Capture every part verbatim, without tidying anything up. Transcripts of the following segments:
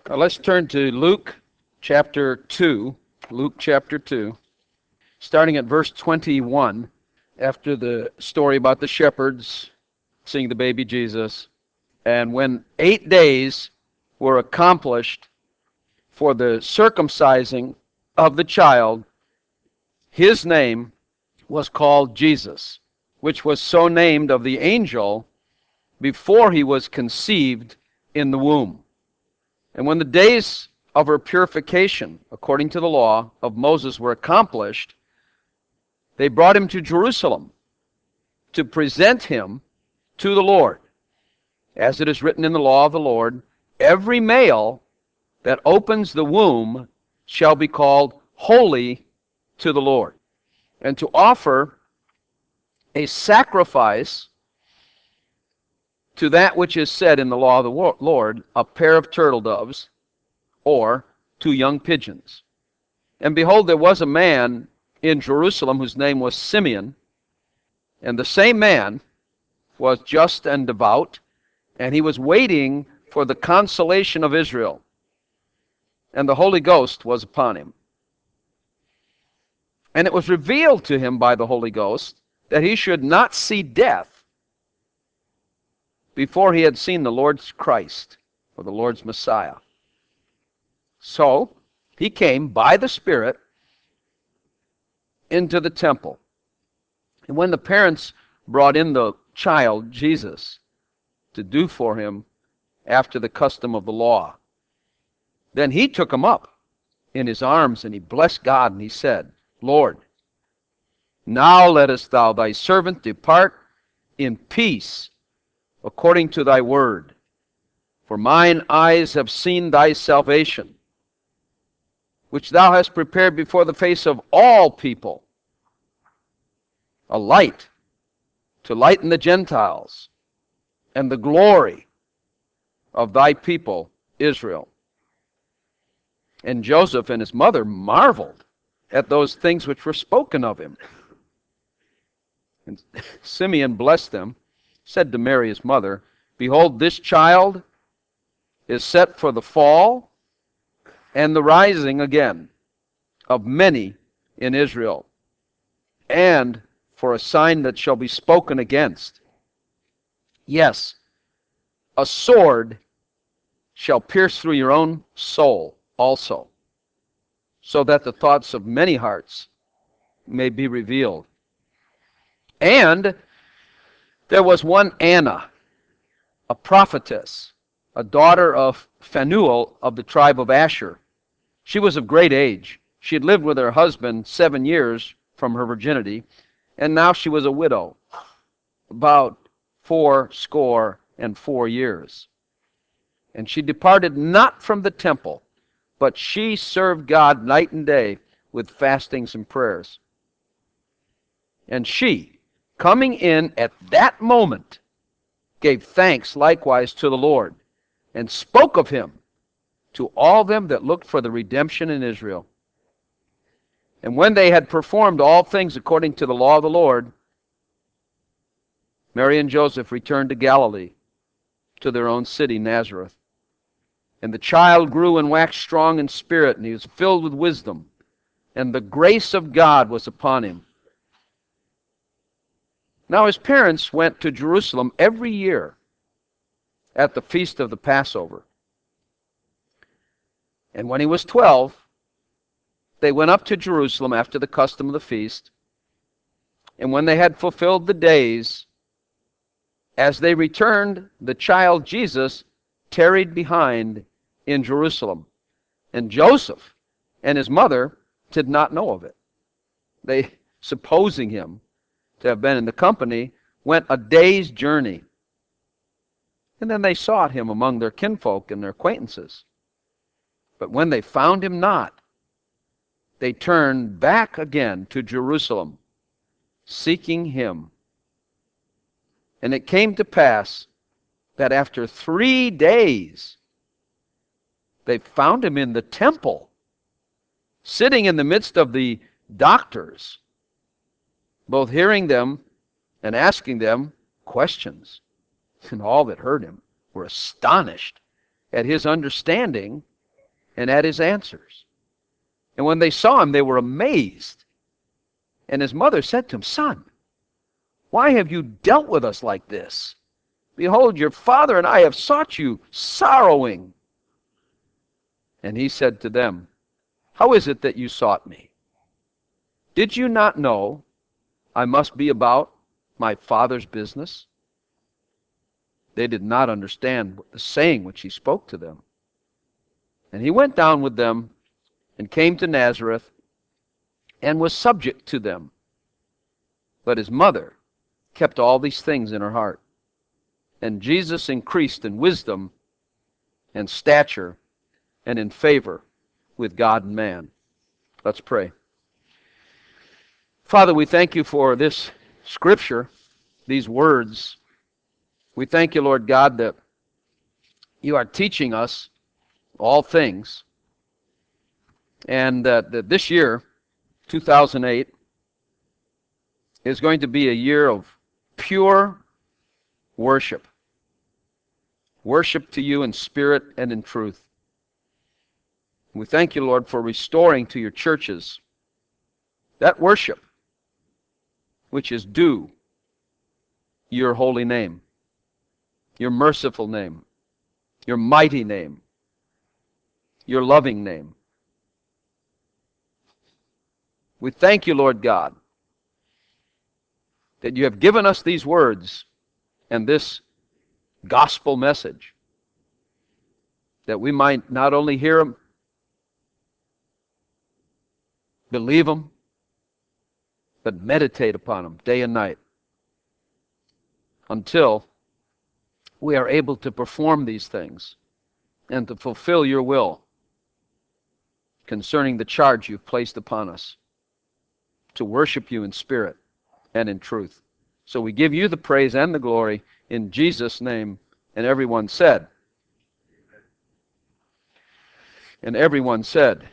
Uh, let's turn to Luke chapter two. Luke chapter two, starting at verse twenty-one, after the story about the shepherds seeing the baby Jesus. And when eight days were accomplished for the circumcising of the child, his name was called Jesus, which was so named of the angel before he was conceived in the womb. And when the days of her purification, according to the law of Moses, were accomplished, they brought him to Jerusalem to present him to the Lord. As it is written in the law of the Lord, every male that opens the womb shall be called holy to the Lord. And to offer a sacrifice to that which is said in the law of the Lord, a pair of turtle doves, or two young pigeons. And behold, there was a man in Jerusalem whose name was Simeon, and the same man was just and devout, and he was waiting for the consolation of Israel, and the Holy Ghost was upon him. And it was revealed to him by the Holy Ghost that he should not see death before he had seen the Lord's Christ, or the Lord's Messiah. So he came by the Spirit into the temple. And when the parents brought in the child, Jesus, to do for him after the custom of the law, then he took him up in his arms, and he blessed God, and he said, Lord, now lettest thou thy servant depart in peace according to thy word. For mine eyes have seen thy salvation, which thou hast prepared before the face of all people, a light to lighten the Gentiles, and the glory of thy people Israel. And Joseph and his mother marveled at those things which were spoken of him. And Simeon blessed them, said to Mary his mother, Behold, this child is set for the fall and the rising again of many in Israel, and for a sign that shall be spoken against. Yes, a sword shall pierce through your own soul also, so that the thoughts of many hearts may be revealed. And there was one Anna, a prophetess, a daughter of Phanuel of the tribe of Asher. She was of great age. She had lived with her husband seven years from her virginity, and now she was a widow, about four score and four years. And she departed not from the temple, but she served God night and day with fastings and prayers. And she, coming in at that moment, gave thanks likewise to the Lord, and spoke of him to all them that looked for the redemption in Israel. And when they had performed all things according to the law of the Lord, Mary and Joseph returned to Galilee, to their own city, Nazareth. And the child grew and waxed strong in spirit, and he was filled with wisdom, and the grace of God was upon him. Now his parents went to Jerusalem every year at the feast of the Passover. And when he was twelve, they went up to Jerusalem after the custom of the feast. And when they had fulfilled the days, as they returned, the child Jesus tarried behind in Jerusalem. And Joseph and his mother did not know of it. They, supposing him to have been in the company, went a day's journey. And then they sought him among their kinfolk and their acquaintances. But when they found him not, they turned back again to Jerusalem, seeking him. And it came to pass that after three days, they found him in the temple, sitting in the midst of the doctors, both hearing them and asking them questions. And all that heard him were astonished at his understanding and at his answers. And when they saw him, they were amazed. And his mother said to him, Son, why have you dealt with us like this? Behold, your father and I have sought you, sorrowing. And he said to them, How is it that you sought me? Did you not know I must be about my Father's business? They did not understand the saying which he spoke to them. And he went down with them and came to Nazareth and was subject to them. But his mother kept all these things in her heart. And Jesus increased in wisdom and stature and in favor with God and man. Let's pray. Father, we thank you for this scripture, these words. We thank you, Lord God, that you are teaching us all things, and that, that this year, two thousand eight, is going to be a year of pure worship. Worship to you in spirit and in truth. We thank you, Lord, for restoring to your churches that worship which is due your holy name, your merciful name, your mighty name, your loving name. We thank you, Lord God, that you have given us these words and this gospel message, that we might not only hear them, believe them, but meditate upon them day and night until we are able to perform these things and to fulfill your will concerning the charge you've placed upon us to worship you in spirit and in truth. So we give you the praise and the glory in Jesus' name. And everyone said, and everyone said,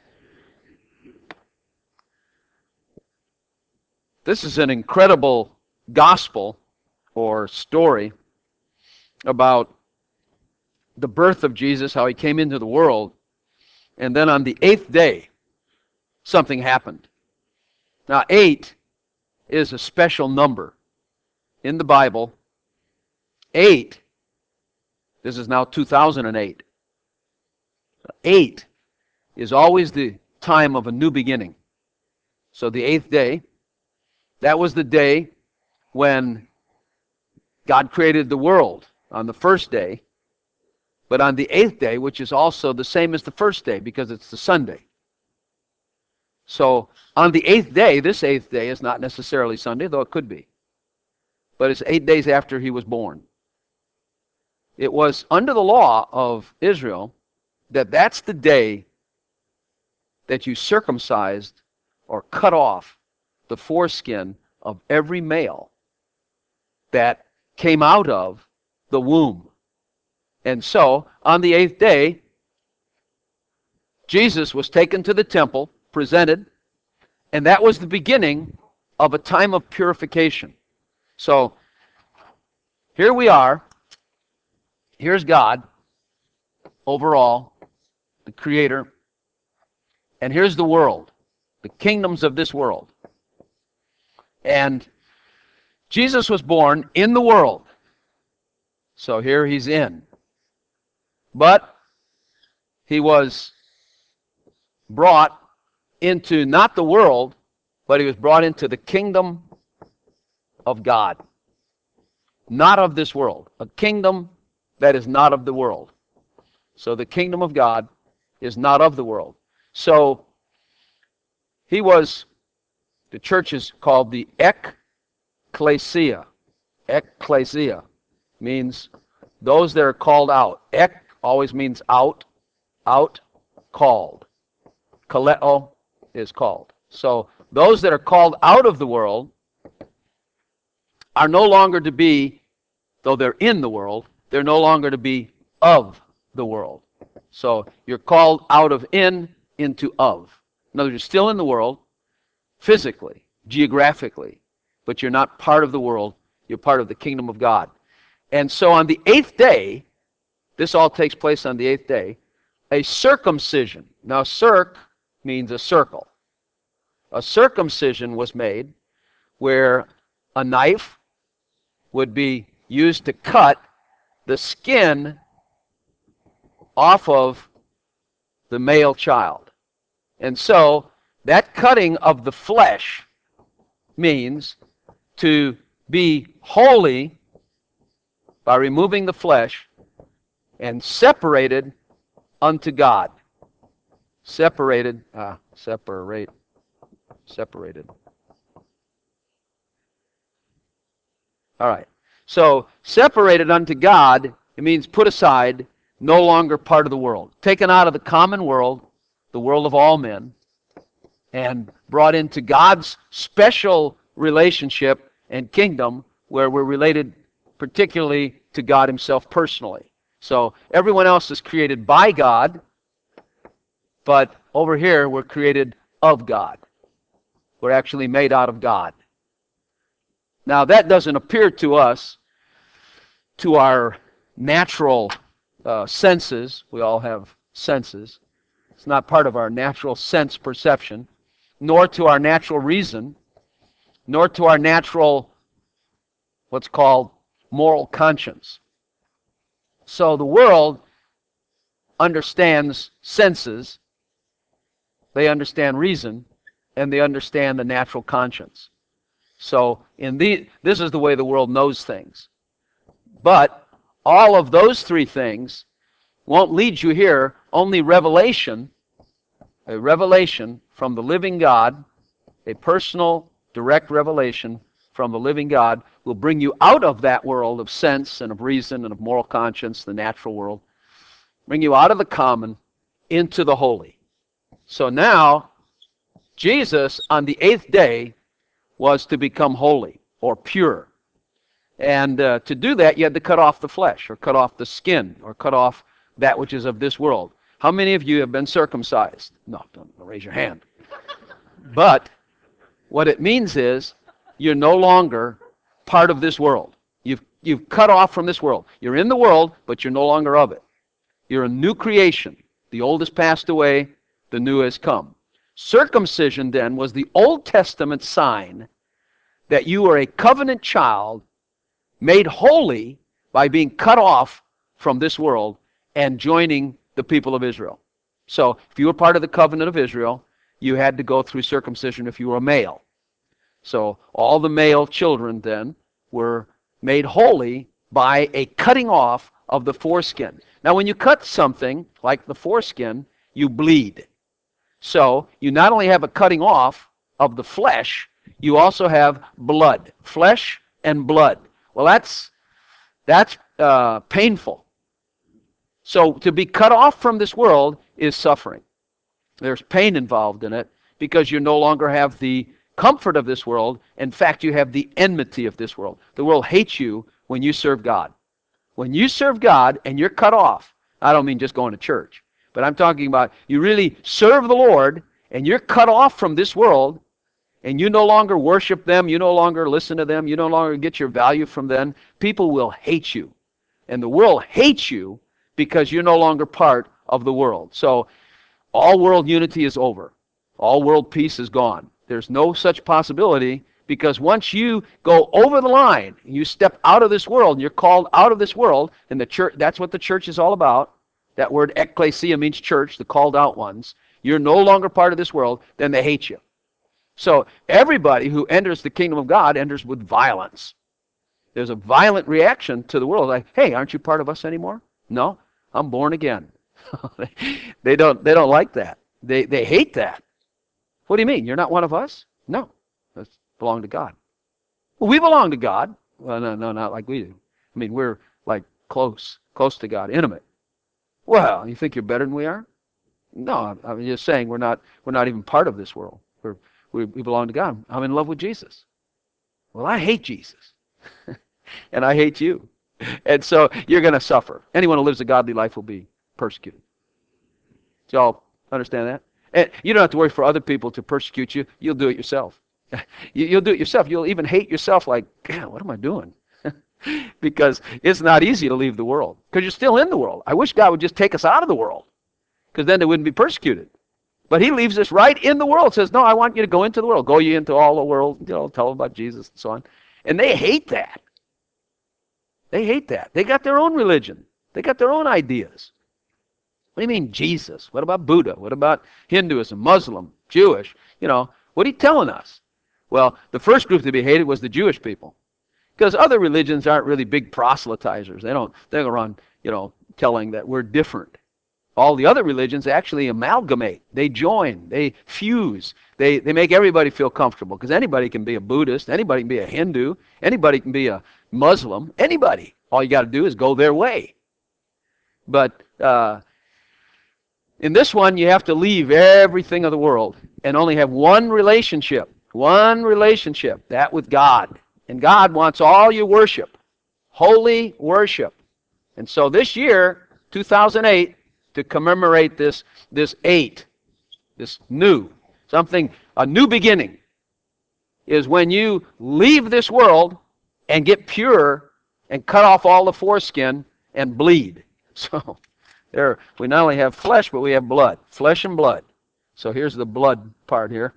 this is an incredible gospel or story about the birth of Jesus, how he came into the world, and then on the eighth day, something happened. Now, eight is a special number in the Bible. Eight, this is now two thousand eight. Eight is always the time of a new beginning. So the eighth day, that was the day when God created the world on the first day. But on the eighth day, which is also the same as the first day because it's the Sunday. So on the eighth day, this eighth day is not necessarily Sunday, though it could be. But it's eight days after he was born. It was under the law of Israel that that's the day that you circumcised or cut off the foreskin of every male that came out of the womb. And so, on the eighth day, Jesus was taken to the temple, presented, and that was the beginning of a time of purification. So, here we are. Here's God, overall, the Creator. And here's the world, the kingdoms of this world. And Jesus was born in the world. So here he's in. But he was brought into not the world, but he was brought into the kingdom of God. Not of this world. A kingdom that is not of the world. So the kingdom of God is not of the world. So he was, the church is called the ecclesia. Ecclesia means those that are called out. Ek always means out, out, called. Kaleo is called. So those that are called out of the world are no longer to be, though they're in the world, they're no longer to be of the world. So you're called out of in into of. In other words, you're still in the world, physically, geographically, but you're not part of the world, you're part of the kingdom of God. And so on the eighth day, this all takes place on the eighth day, a circumcision. Now, circ means a circle. A circumcision was made where a knife would be used to cut the skin off of the male child. And so that cutting of the flesh means to be holy by removing the flesh and separated unto God. Separated, ah, separate, separated. All right. So, separated unto God, it means put aside, no longer part of the world. Taken out of the common world, the world of all men, and brought into God's special relationship and kingdom where we're related particularly to God Himself personally. So, everyone else is created by God, but over here we're created of God. We're actually made out of God. Now, that doesn't appear to us, to our natural uh, senses. We all have senses. It's not part of our natural sense perception, nor to our natural reason, nor to our natural, what's called, moral conscience. So the world understands senses, they understand reason, and they understand the natural conscience. So in the, this is the way the world knows things. But all of those three things won't lead you here. Only revelation, a revelation from the living God, a personal, direct revelation from the living God will bring you out of that world of sense and of reason and of moral conscience, the natural world, bring you out of the common into the holy. So now, Jesus on the eighth day was to become holy or pure. And uh, to do that, you had to cut off the flesh, or cut off the skin, or cut off that which is of this world. How many of you have been circumcised? No, don't raise your hand. But what it means is you're no longer part of this world. You've, you've cut off from this world. You're in the world, but you're no longer of it. You're a new creation. The old has passed away, the new has come. Circumcision, then, was the Old Testament sign that you were a covenant child made holy by being cut off from this world and joining the people of Israel. So, if you were part of the covenant of Israel, you had to go through circumcision if you were a male. So, all the male children then were made holy by a cutting off of the foreskin. Now, when you cut something like the foreskin, you bleed. So, you not only have a cutting off of the flesh, you also have blood. Flesh and blood. Well, that's, that's uh, painful. So to be cut off from this world is suffering. There's pain involved in it because you no longer have the comfort of this world. In fact, you have the enmity of this world. The world hates you when you serve God. When you serve God and you're cut off, I don't mean just going to church, but I'm talking about you really serve the Lord and you're cut off from this world, and you no longer worship them, you no longer listen to them, you no longer get your value from them, people will hate you. And the world hates you because you're no longer part of the world. So all world unity is over. All world peace is gone. There's no such possibility because once you go over the line, you step out of this world, and you're called out of this world, and the church, that's what the church is all about. That word ekklesia means church, the called out ones. You're no longer part of this world, then they hate you. So everybody who enters the kingdom of God enters with violence. There's a violent reaction to the world, like, hey, aren't you part of us anymore? No, I'm born again. they don't they don't like that. They they hate that. What do you mean? You're not one of us? No, we belong to God. Well, we belong to God. Well, no, no, not like we do. I mean, we're like close, close to God, intimate. Well, you think you're better than we are? No, I'm just saying we're not we're not even part of this world. We're We, we belong to God. I'm in love with Jesus. Well, I hate Jesus. And I hate you. And so you're going to suffer. Anyone who lives a godly life will be persecuted. Do y'all understand that? And you don't have to worry for other people to persecute you. You'll do it yourself. you, you'll do it yourself. You'll even hate yourself like, God, what am I doing? Because it's not easy to leave the world. Because you're still in the world. I wish God would just take us out of the world. because then they wouldn't be persecuted. But he leaves us right in the world. Says, no, I want you to go into the world. Go ye into all the world, you know, tell them about Jesus and so on. And they hate that. They hate that. They got their own religion. They got their own ideas. What do you mean Jesus? What about Buddha? What about Hinduism, Muslim, Jewish? You know, what are you telling us? Well, the first group to be hated was the Jewish people. Because other religions aren't really big proselytizers. They don't, they don't run, you know, telling that we're different. All the other religions actually amalgamate. They join. They fuse. They, they make everybody feel comfortable. Because anybody can be a Buddhist. Anybody can be a Hindu. Anybody can be a Muslim. Anybody. All you got to do is go their way. But uh, in this one, you have to leave everything of the world and only have one relationship. One relationship. That with God. And God wants all your worship. Holy worship. And so this year, two thousand eight, to commemorate this, this eight, this new, something, a new beginning, is when you leave this world and get pure and cut off all the foreskin and bleed. So there, we not only have flesh, but we have blood, flesh and blood. So here's the blood part here.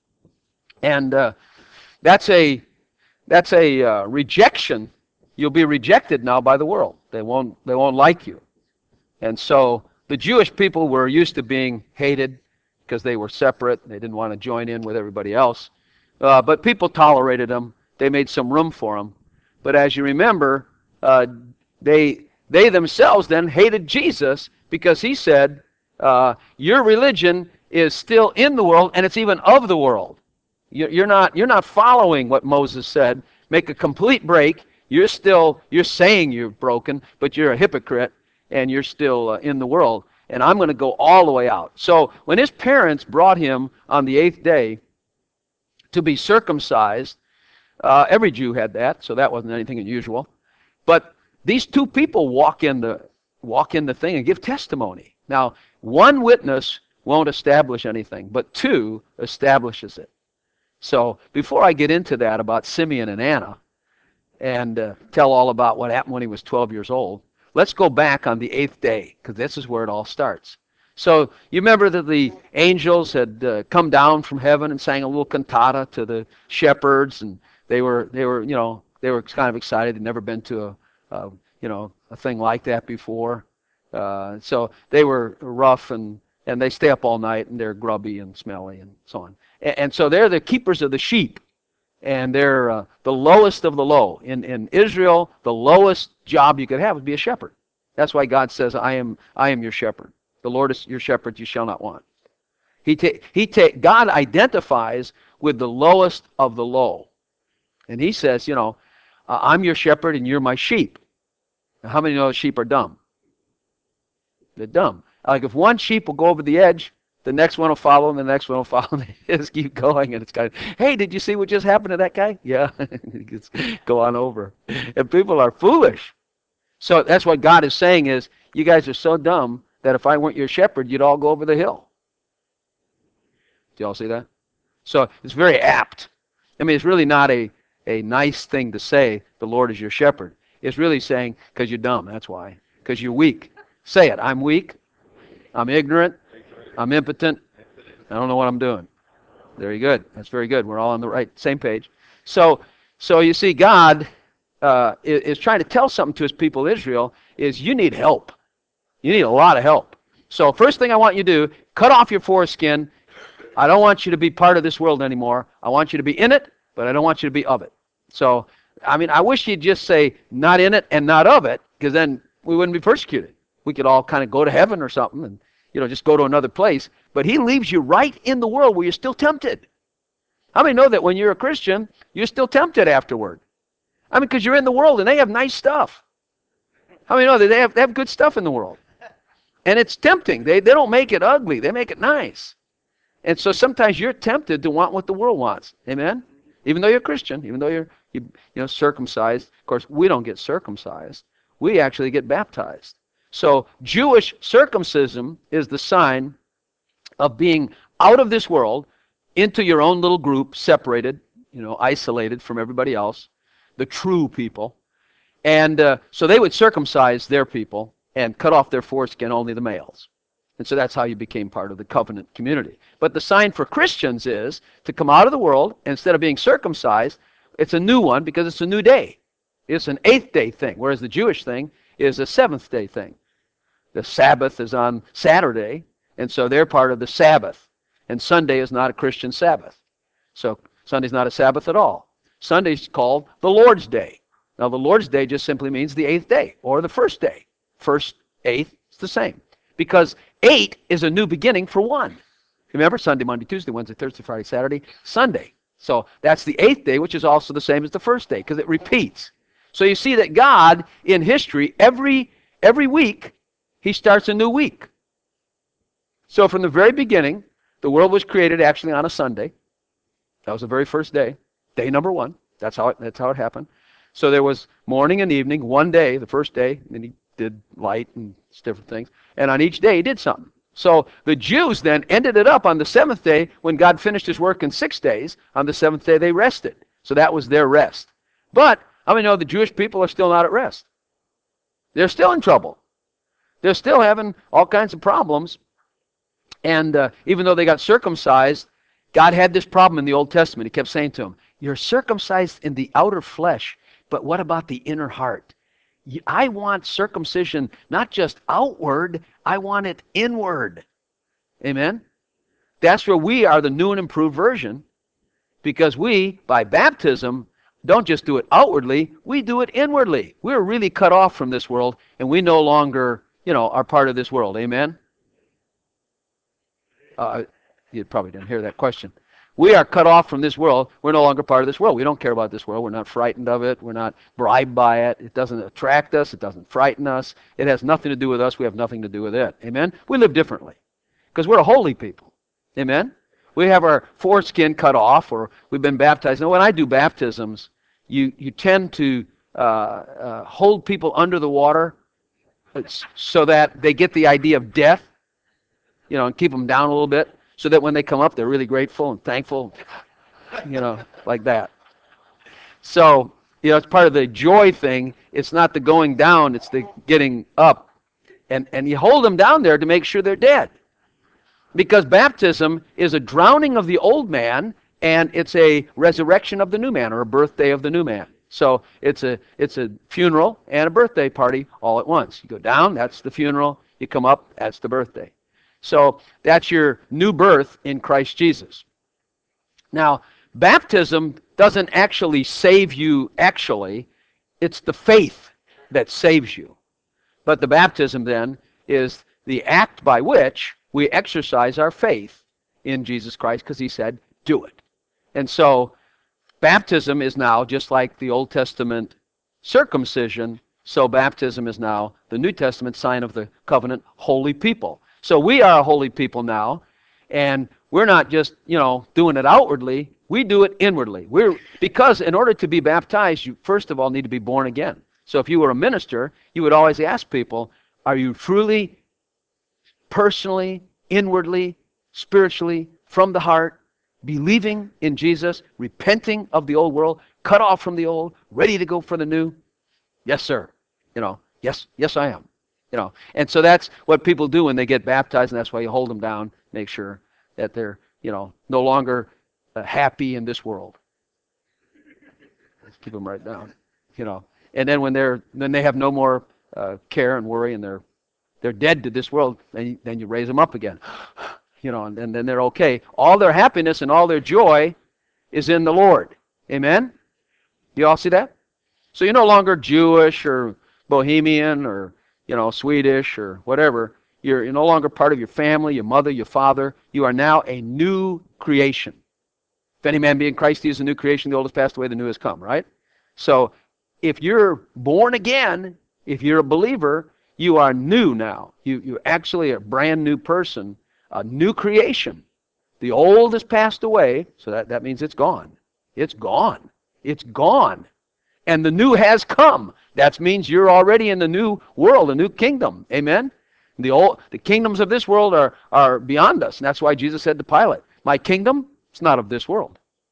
And uh, that's a, that's a uh, rejection. You'll be rejected now by the world. They won't, they won't like you. And so the Jewish people were used to being hated because they were separate. They didn't want to join in with everybody else. Uh, but people tolerated them. They made some room for them. But as you remember, uh, they, they themselves then hated Jesus because he said, uh, your religion is still in the world and it's even of the world. You're not, you're not following what Moses said. Make a complete break. You're still, you're saying you're broken, but you're a hypocrite. And you're still uh, in the world, and I'm going to go all the way out. So when his parents brought him on the eighth day to be circumcised, uh, every Jew had that, so that wasn't anything unusual. But these two people walk in the walk in the thing and give testimony. Now, one witness won't establish anything, but two establishes it. So before I get into that about Simeon and Anna and uh, tell all about what happened when he was twelve years old, let's go back on the eighth day, because this is where it all starts. So you remember that the angels had uh, come down from heaven and sang a little cantata to the shepherds, and they were they were you know they were kind of excited. They'd never been to a, a you know a thing like that before, uh, so they were rough and and they stay up all night and they're grubby and smelly and so on. And, and so they're the keepers of the sheep. And they're uh, the lowest of the low. In, in Israel, the lowest job you could have would be a shepherd. That's why God says, I am, I am your shepherd. The Lord is your shepherd, you shall not want. He ta- he ta- God identifies with the lowest of the low. And he says, you know, uh, I'm your shepherd and you're my sheep. Now, how many know sheep are dumb? They're dumb. Like if one sheep will go over the edge, the next one will follow, and the next one will follow, and they just keep going. And it's kind of, hey, did you see what just happened to that guy? Yeah, just go on over. And people are foolish. So that's what God is saying is, you guys are so dumb that if I weren't your shepherd, you'd all go over the hill. Do you all see that? So it's very apt. I mean, it's really not a, a nice thing to say, the Lord is your shepherd. It's really saying, because you're dumb, that's why. Because you're weak. Say it, I'm weak, I'm ignorant, I'm impotent. I don't know what I'm doing. Very good. That's very good. We're all on the right, same page. So, so you see, God uh, is, is trying to tell something to his people Israel, is you need help. You need a lot of help. So first thing I want you to do, cut off your foreskin. I don't want you to be part of this world anymore. I want you to be in it, but I don't want you to be of it. So, I mean, I wish you'd just say not in it and not of it, because then we wouldn't be persecuted. We could all kind of go to heaven or something and, you know, just go to another place. But he leaves you right in the world where you're still tempted. How many know that when you're a Christian, you're still tempted afterward? I mean, because you're in the world and they have nice stuff. How many know that they have, they have good stuff in the world? And it's tempting. They, they don't make it ugly. They make it nice. And so sometimes you're tempted to want what the world wants. Amen? Even though you're a Christian, even though you're you, you know circumcised. Of course, we don't get circumcised. We actually get baptized. So Jewish circumcision is the sign of being out of this world into your own little group, separated, you know, isolated from everybody else, the true people. And uh, so they would circumcise their people and cut off their foreskin, only the males. And so that's how you became part of the covenant community. But the sign for Christians is to come out of the world, and instead of being circumcised, it's a new one because it's a new day. It's an eighth day thing, whereas the Jewish thing is a seventh day thing. The Sabbath is on Saturday, and so they're part of the Sabbath. And Sunday is not a Christian Sabbath. So Sunday's not a Sabbath at all. Sunday's called the Lord's Day. Now the Lord's Day just simply means the eighth day, or the first day. First, eighth, it's the same. Because eight is a new beginning for one. Remember, Sunday, Monday, Tuesday, Wednesday, Thursday, Friday, Saturday, Sunday. So that's the eighth day, which is also the same as the first day, because it repeats. So you see that God, in history, every, every week, He starts a new week. So from the very beginning, the world was created actually on a Sunday. That was the very first day, day number one. That's how it, that's how it happened. So there was morning and evening, one day, the first day, and then He did light and different things. And on each day, He did something. So the Jews then ended it up on the seventh day when God finished His work in six days. On the seventh day, they rested. So that was their rest. But how many know the Jewish people are still not at rest? They're still in trouble. They're still having all kinds of problems. And uh, even though they got circumcised, God had this problem in the Old Testament. He kept saying to them, you're circumcised in the outer flesh, but what about the inner heart? I want circumcision not just outward, I want it inward. Amen? That's where we are the new and improved version, because we, by baptism, don't just do it outwardly, we do it inwardly. We're really cut off from this world, and we no longer, you know, are part of this world. Amen? Uh, you probably didn't hear that question. We are cut off from this world. We're no longer part of this world. We don't care about this world. We're not frightened of it. We're not bribed by it. It doesn't attract us. It doesn't frighten us. It has nothing to do with us. We have nothing to do with it. Amen? We live differently because we're a holy people. Amen? We have our foreskin cut off, or we've been baptized. Now, when I do baptisms, you, you tend to uh, uh, hold people under the water so that they get the idea of death, you know, and keep them down a little bit, so that when they come up, they're really grateful and thankful, you know, like that. So, you know, it's part of the joy thing. It's not the going down, it's the getting up. And, and you hold them down there to make sure they're dead. Because baptism is a drowning of the old man, and it's a resurrection of the new man, or a birthday of the new man. So it's a, it's a funeral and a birthday party all at once. You go down, that's the funeral. You come up, that's the birthday. So that's your new birth in Christ Jesus. Now, baptism doesn't actually save you actually. It's the faith that saves you. But the baptism then is the act by which we exercise our faith in Jesus Christ, because He said, do it. And so baptism is now just like the Old Testament circumcision, so baptism is now the New Testament sign of the covenant holy people. So we are a holy people now, and we're not just, you know, doing it outwardly, we do it inwardly. We're because in order to be baptized, you first of all need to be born again. So if you were a minister, you would always ask people, are you truly, personally, inwardly, spiritually, from the heart, believing in Jesus, repenting of the old world, cut off from the old, ready to go for the new? Yes, sir. You know, yes, yes I am. You know, and so that's what people do when they get baptized, and that's why you hold them down, make sure that they're, you know, no longer uh, happy in this world. Let's keep them right down, you know. And then when they're, then they have no more uh, care and worry, and they're, they're dead to this world. Then you, then you raise them up again, you know, and, and then they're okay. All their happiness and all their joy is in the Lord. Amen. Do you all see that? So you're no longer Jewish or Bohemian or, you know, Swedish or whatever. You're, you're no longer part of your family, your mother, your father. You are now a new creation. If any man be in Christ, he is a new creation. The old has passed away, the new has come, right? So if you're born again, if you're a believer, you are new now. You, you're actually a brand new person, a new creation. The old has passed away, so that, that means it's gone. It's gone. It's gone. And the new has come. That means you're already in the new world, a new kingdom. Amen? The old, the kingdoms of this world are, are beyond us. And that's why Jesus said to Pilate, my kingdom is not of this world.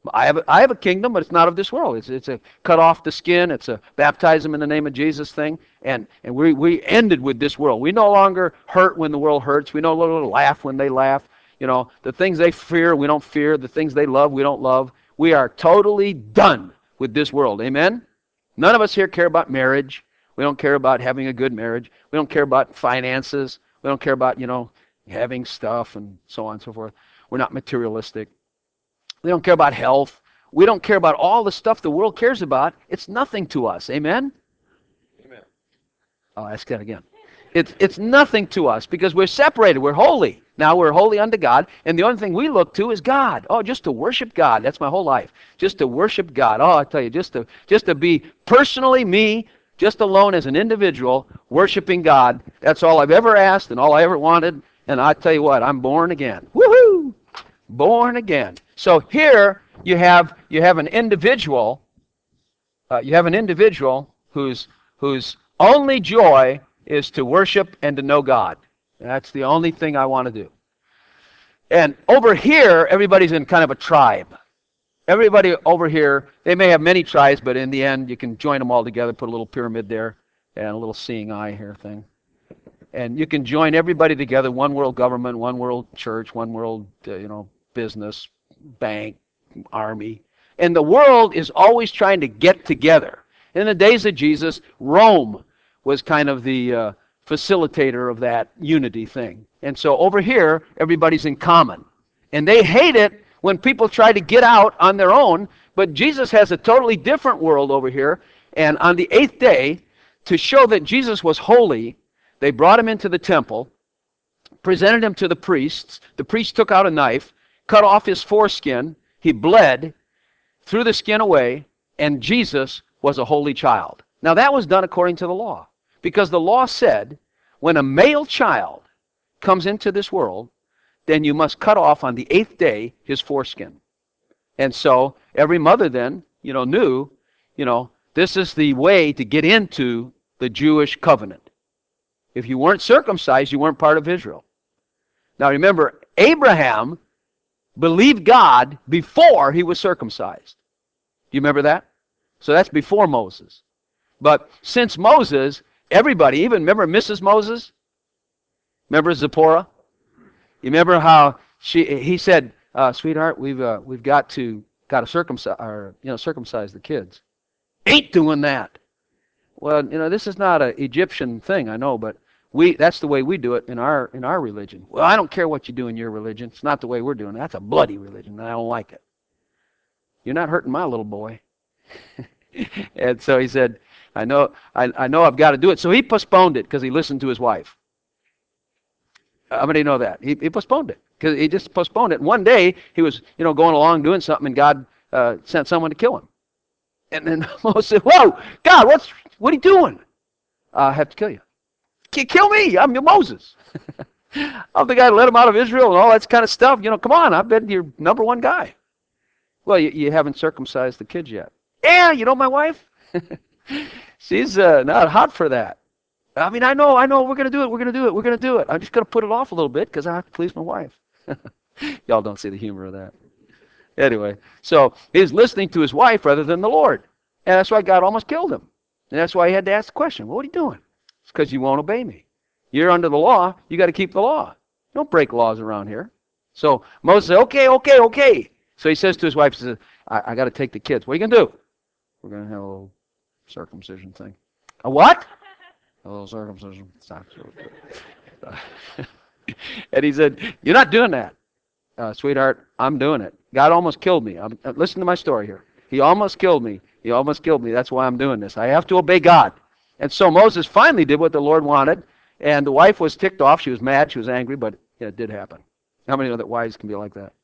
I have a, I have a kingdom, but it's not of this world. It's it's a cut off the skin. It's a baptize them in the name of Jesus thing. And and we we ended with this world. We no longer hurt when the world hurts. We no longer laugh when they laugh. You know, the things they fear, we don't fear. The things they love, we don't love. We are totally done with this world. Amen? None of us here care about marriage. We don't care about having a good marriage. We don't care about finances. We don't care about, you know, having stuff and so on and so forth. We're not materialistic. We don't care about health. We don't care about all the stuff the world cares about. It's nothing to us. Amen? Amen. I'll ask that again. It's, it's nothing to us because we're separated. We're holy. Now we're holy unto God, and the only thing we look to is God. Oh, just to worship God. That's my whole life. Just to worship God. Oh, I tell you, just to just to be personally me, just alone as an individual, worshiping God. That's all I've ever asked and all I ever wanted. And I tell you what, I'm born again. Woohoo! Born again. So here you have you have an individual. Uh, you have an individual whose whose only joy is to worship and to know God. That's the only thing I want to do. And over here, everybody's in kind of a tribe. Everybody over here, they may have many tribes, but in the end, you can join them all together, put a little pyramid there, and a little seeing eye here thing. And you can join everybody together, one world government, one world church, one world, uh, you know, business, bank, army. And the world is always trying to get together. In the days of Jesus, Rome was kind of the uh, facilitator of that unity thing. And so over here, everybody's in common. And they hate it when people try to get out on their own, but Jesus has a totally different world over here. And on the eighth day, to show that Jesus was holy, they brought him into the temple, presented him to the priests. The priest took out a knife, cut off his foreskin. He bled, threw the skin away, and Jesus was a holy child. Now that was done according to the law, because the law said when a male child comes into this world, then you must cut off on the eighth day his foreskin. And so every mother then, you know, knew, you know, this is the way to get into the Jewish covenant. If you weren't circumcised, you weren't part of Israel. Now remember, Abraham believed God before he was circumcised. Do you remember that? So that's before Moses. But since Moses, everybody, even remember Missus Moses? Remember Zipporah? You remember how she he said, uh, "Sweetheart, we've uh, we've got to got to circumcise or you know circumcise the kids." Ain't doing that. Well, you know this is not an Egyptian thing, I know, but we that's the way we do it in our in our religion. Well, I don't care what you do in your religion. It's not the way we're doing it. That's a bloody religion, and I don't like it. You're not hurting my little boy. And so he said, I know, I, I know I've got to do it. So he postponed it because he listened to his wife. How many know that? He, he postponed it because he just postponed it. And one day he was, you know, going along doing something, and God uh, sent someone to kill him. And then Moses said, "Whoa, God, what's what are you doing? Uh, I have to kill you. Kill me? I'm Moses. I'm the guy that led him out of Israel and all that kind of stuff. You know, come on, I've been your number one guy. Well, you, you haven't circumcised the kids yet. Yeah, you know my wife? She's uh, not hot for that. I mean, I know, I know, we're going to do it, we're going to do it, we're going to do it. I'm just going to put it off a little bit because I have to please my wife. Y'all don't see the humor of that. Anyway, so he's listening to his wife rather than the Lord. And that's why God almost killed him. And that's why he had to ask the question, well, what are you doing? It's because you won't obey me. You're under the law, you got to keep the law. Don't break laws around here. So Moses said, okay, okay, okay. So he says to his wife, he says, I, I got to take the kids. What are you going to do? We're going to have a little circumcision thing. A what? A little circumcision. And he said, you're not doing that. Uh, sweetheart, I'm doing it. God almost killed me. I'm, uh, listen to my story here. He almost killed me. He almost killed me. That's why I'm doing this. I have to obey God. And so Moses finally did what the Lord wanted. And the wife was ticked off. She was mad. She was angry. But yeah, it did happen. How many know that wives can be like that?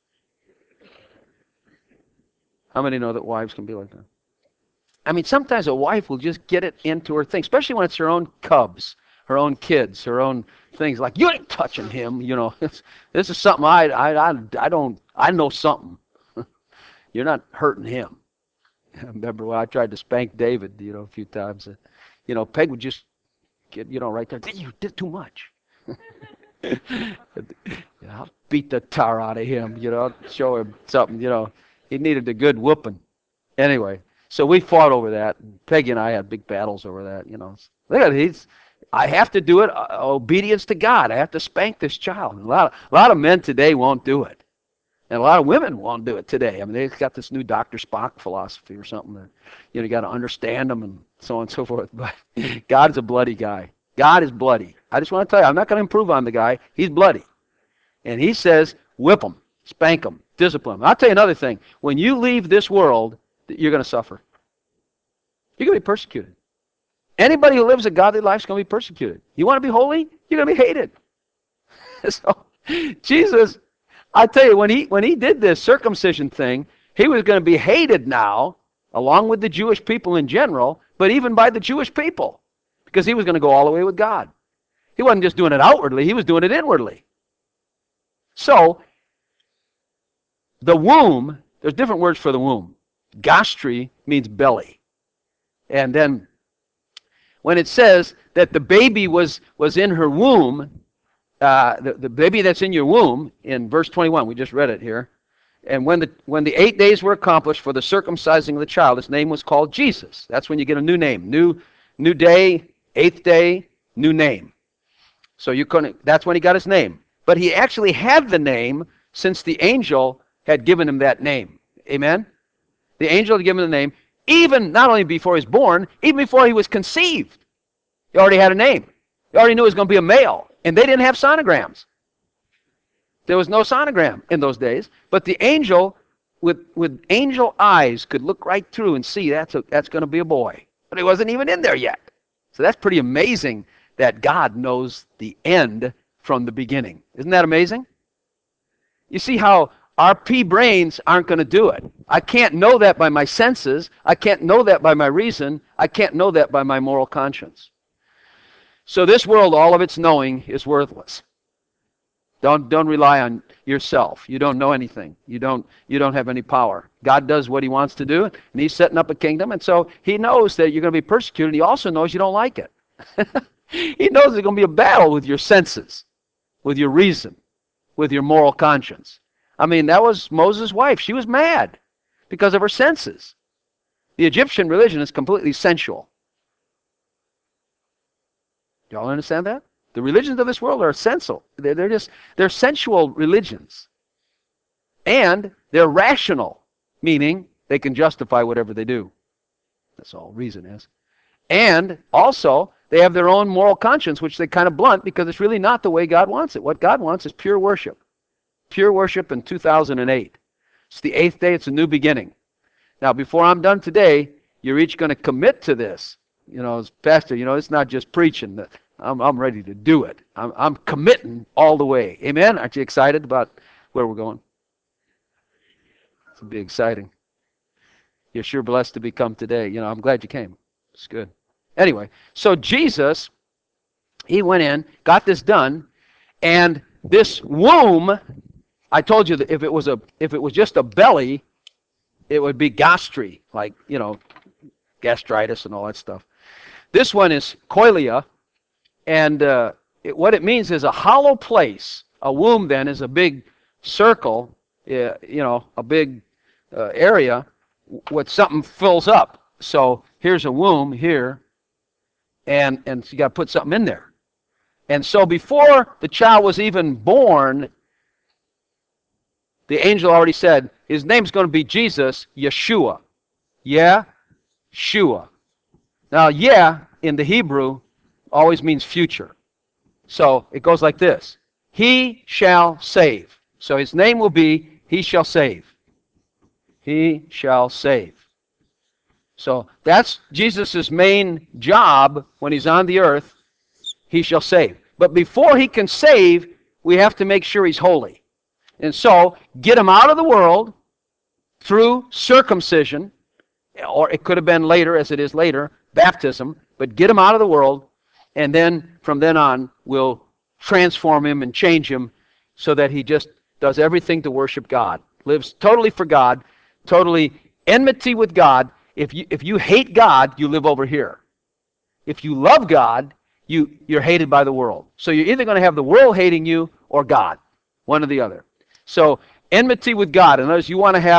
How many know that wives can be like that? I mean, sometimes a wife will just get it into her thing, especially when it's her own cubs, her own kids, her own things. Like, you ain't touching him, you know. This is something I, I, I, I don't, I know something. You're not hurting him. I remember when I tried to spank David, you know, a few times. Uh, you know, Peg would just get, you know, right there. You did too much. I'll beat the tar out of him, you know, show him something, you know. He needed a good whooping. Anyway, so we fought over that. Peggy and I had big battles over that, you know. Look at these. I have to do it, uh, obedience to God. I have to spank this child. A lot, of, a lot of men today won't do it. And a lot of women won't do it today. I mean, they've got this new Doctor Spock philosophy or something that, you know, you got to understand them and so on and so forth. But God is a bloody guy. God is bloody. I just want to tell you, I'm not going to improve on the guy. He's bloody. And he says, whip him, spank him, discipline him. I'll tell you another thing. When you leave this world, you're going to suffer. You're going to be persecuted. Anybody who lives a godly life is going to be persecuted. You want to be holy? You're going to be hated. So, Jesus, I tell you, when he when he did this circumcision thing, he was going to be hated now, along with the Jewish people in general, but even by the Jewish people, because he was going to go all the way with God. He wasn't just doing it outwardly, he was doing it inwardly. So, the womb, there's different words for the womb. Gastri means belly. And then when it says that the baby was, was in her womb, uh, the, the baby that's in your womb, in verse twenty-one, we just read it here, and when the, when the eight days were accomplished for the circumcising of the child, his name was called Jesus. That's when you get a new name. New, new day, eighth day, new name. So you couldn't, that's when he got his name. But he actually had the name since the angel had given him that name. Amen? The angel had given him the name, even not only before he was born, even before he was conceived. He already had a name. He already knew he was going to be a male. And they didn't have sonograms. There was no sonogram in those days. But the angel, with, with angel eyes, could look right through and see that's, a, that's going to be a boy. But he wasn't even in there yet. So that's pretty amazing that God knows the end from the beginning. Isn't that amazing? You see how our pea brains aren't going to do it. I can't know that by my senses. I can't know that by my reason. I can't know that by my moral conscience. So this world, all of its knowing is worthless. Don't, don't rely on yourself. You don't know anything. You don't, you don't have any power. God does what he wants to do, and he's setting up a kingdom, and so he knows that you're going to be persecuted. He also knows you don't like it. He knows there's going to be a battle with your senses, with your reason, with your moral conscience. I mean, that was Moses' wife. She was mad because of her senses. The Egyptian religion is completely sensual. Do y'all understand that? The religions of this world are sensual. They're, they're just, they're sensual religions. And they're rational, meaning they can justify whatever they do. That's all reason is. And also, they have their own moral conscience, which they kind of blunt because it's really not the way God wants it. What God wants is pure worship. Pure worship in two thousand eight. It's the eighth day. It's a new beginning. Now, before I'm done today, you're each going to commit to this. You know, as pastor, you know, it's not just preaching. I'm, I'm ready to do it. I'm, I'm committing all the way. Amen? Aren't you excited about where we're going? It'll be exciting. You're sure blessed to be come today. You know, I'm glad you came. It's good. Anyway, so Jesus, he went in, got this done, and this womb, I told you that if it was a if it was just a belly, it would be gastri, like, you know, gastritis and all that stuff. This one is koilia, and uh, it, what it means is a hollow place. A womb then is a big circle, uh, you know, a big uh, area what something fills up. So here's a womb here, and and you got to put something in there. And so before the child was even born, the angel already said his name's going to be Jesus, Yeshua. Yeah, Shua. Now, yeah, in the Hebrew, always means future. So it goes like this. He shall save. So his name will be, he shall save. He shall save. So that's Jesus' main job when he's on the earth. He shall save. But before he can save, we have to make sure he's holy. And so, get him out of the world through circumcision, or it could have been later, as it is later, baptism, but get him out of the world, and then from then on, we'll transform him and change him so that he just does everything to worship God. Lives totally for God, totally enmity with God. If you, if you hate God, you live over here. If you love God, you, you're hated by the world. So you're either going to have the world hating you or God, one or the other. So enmity with God. In other words, you want to have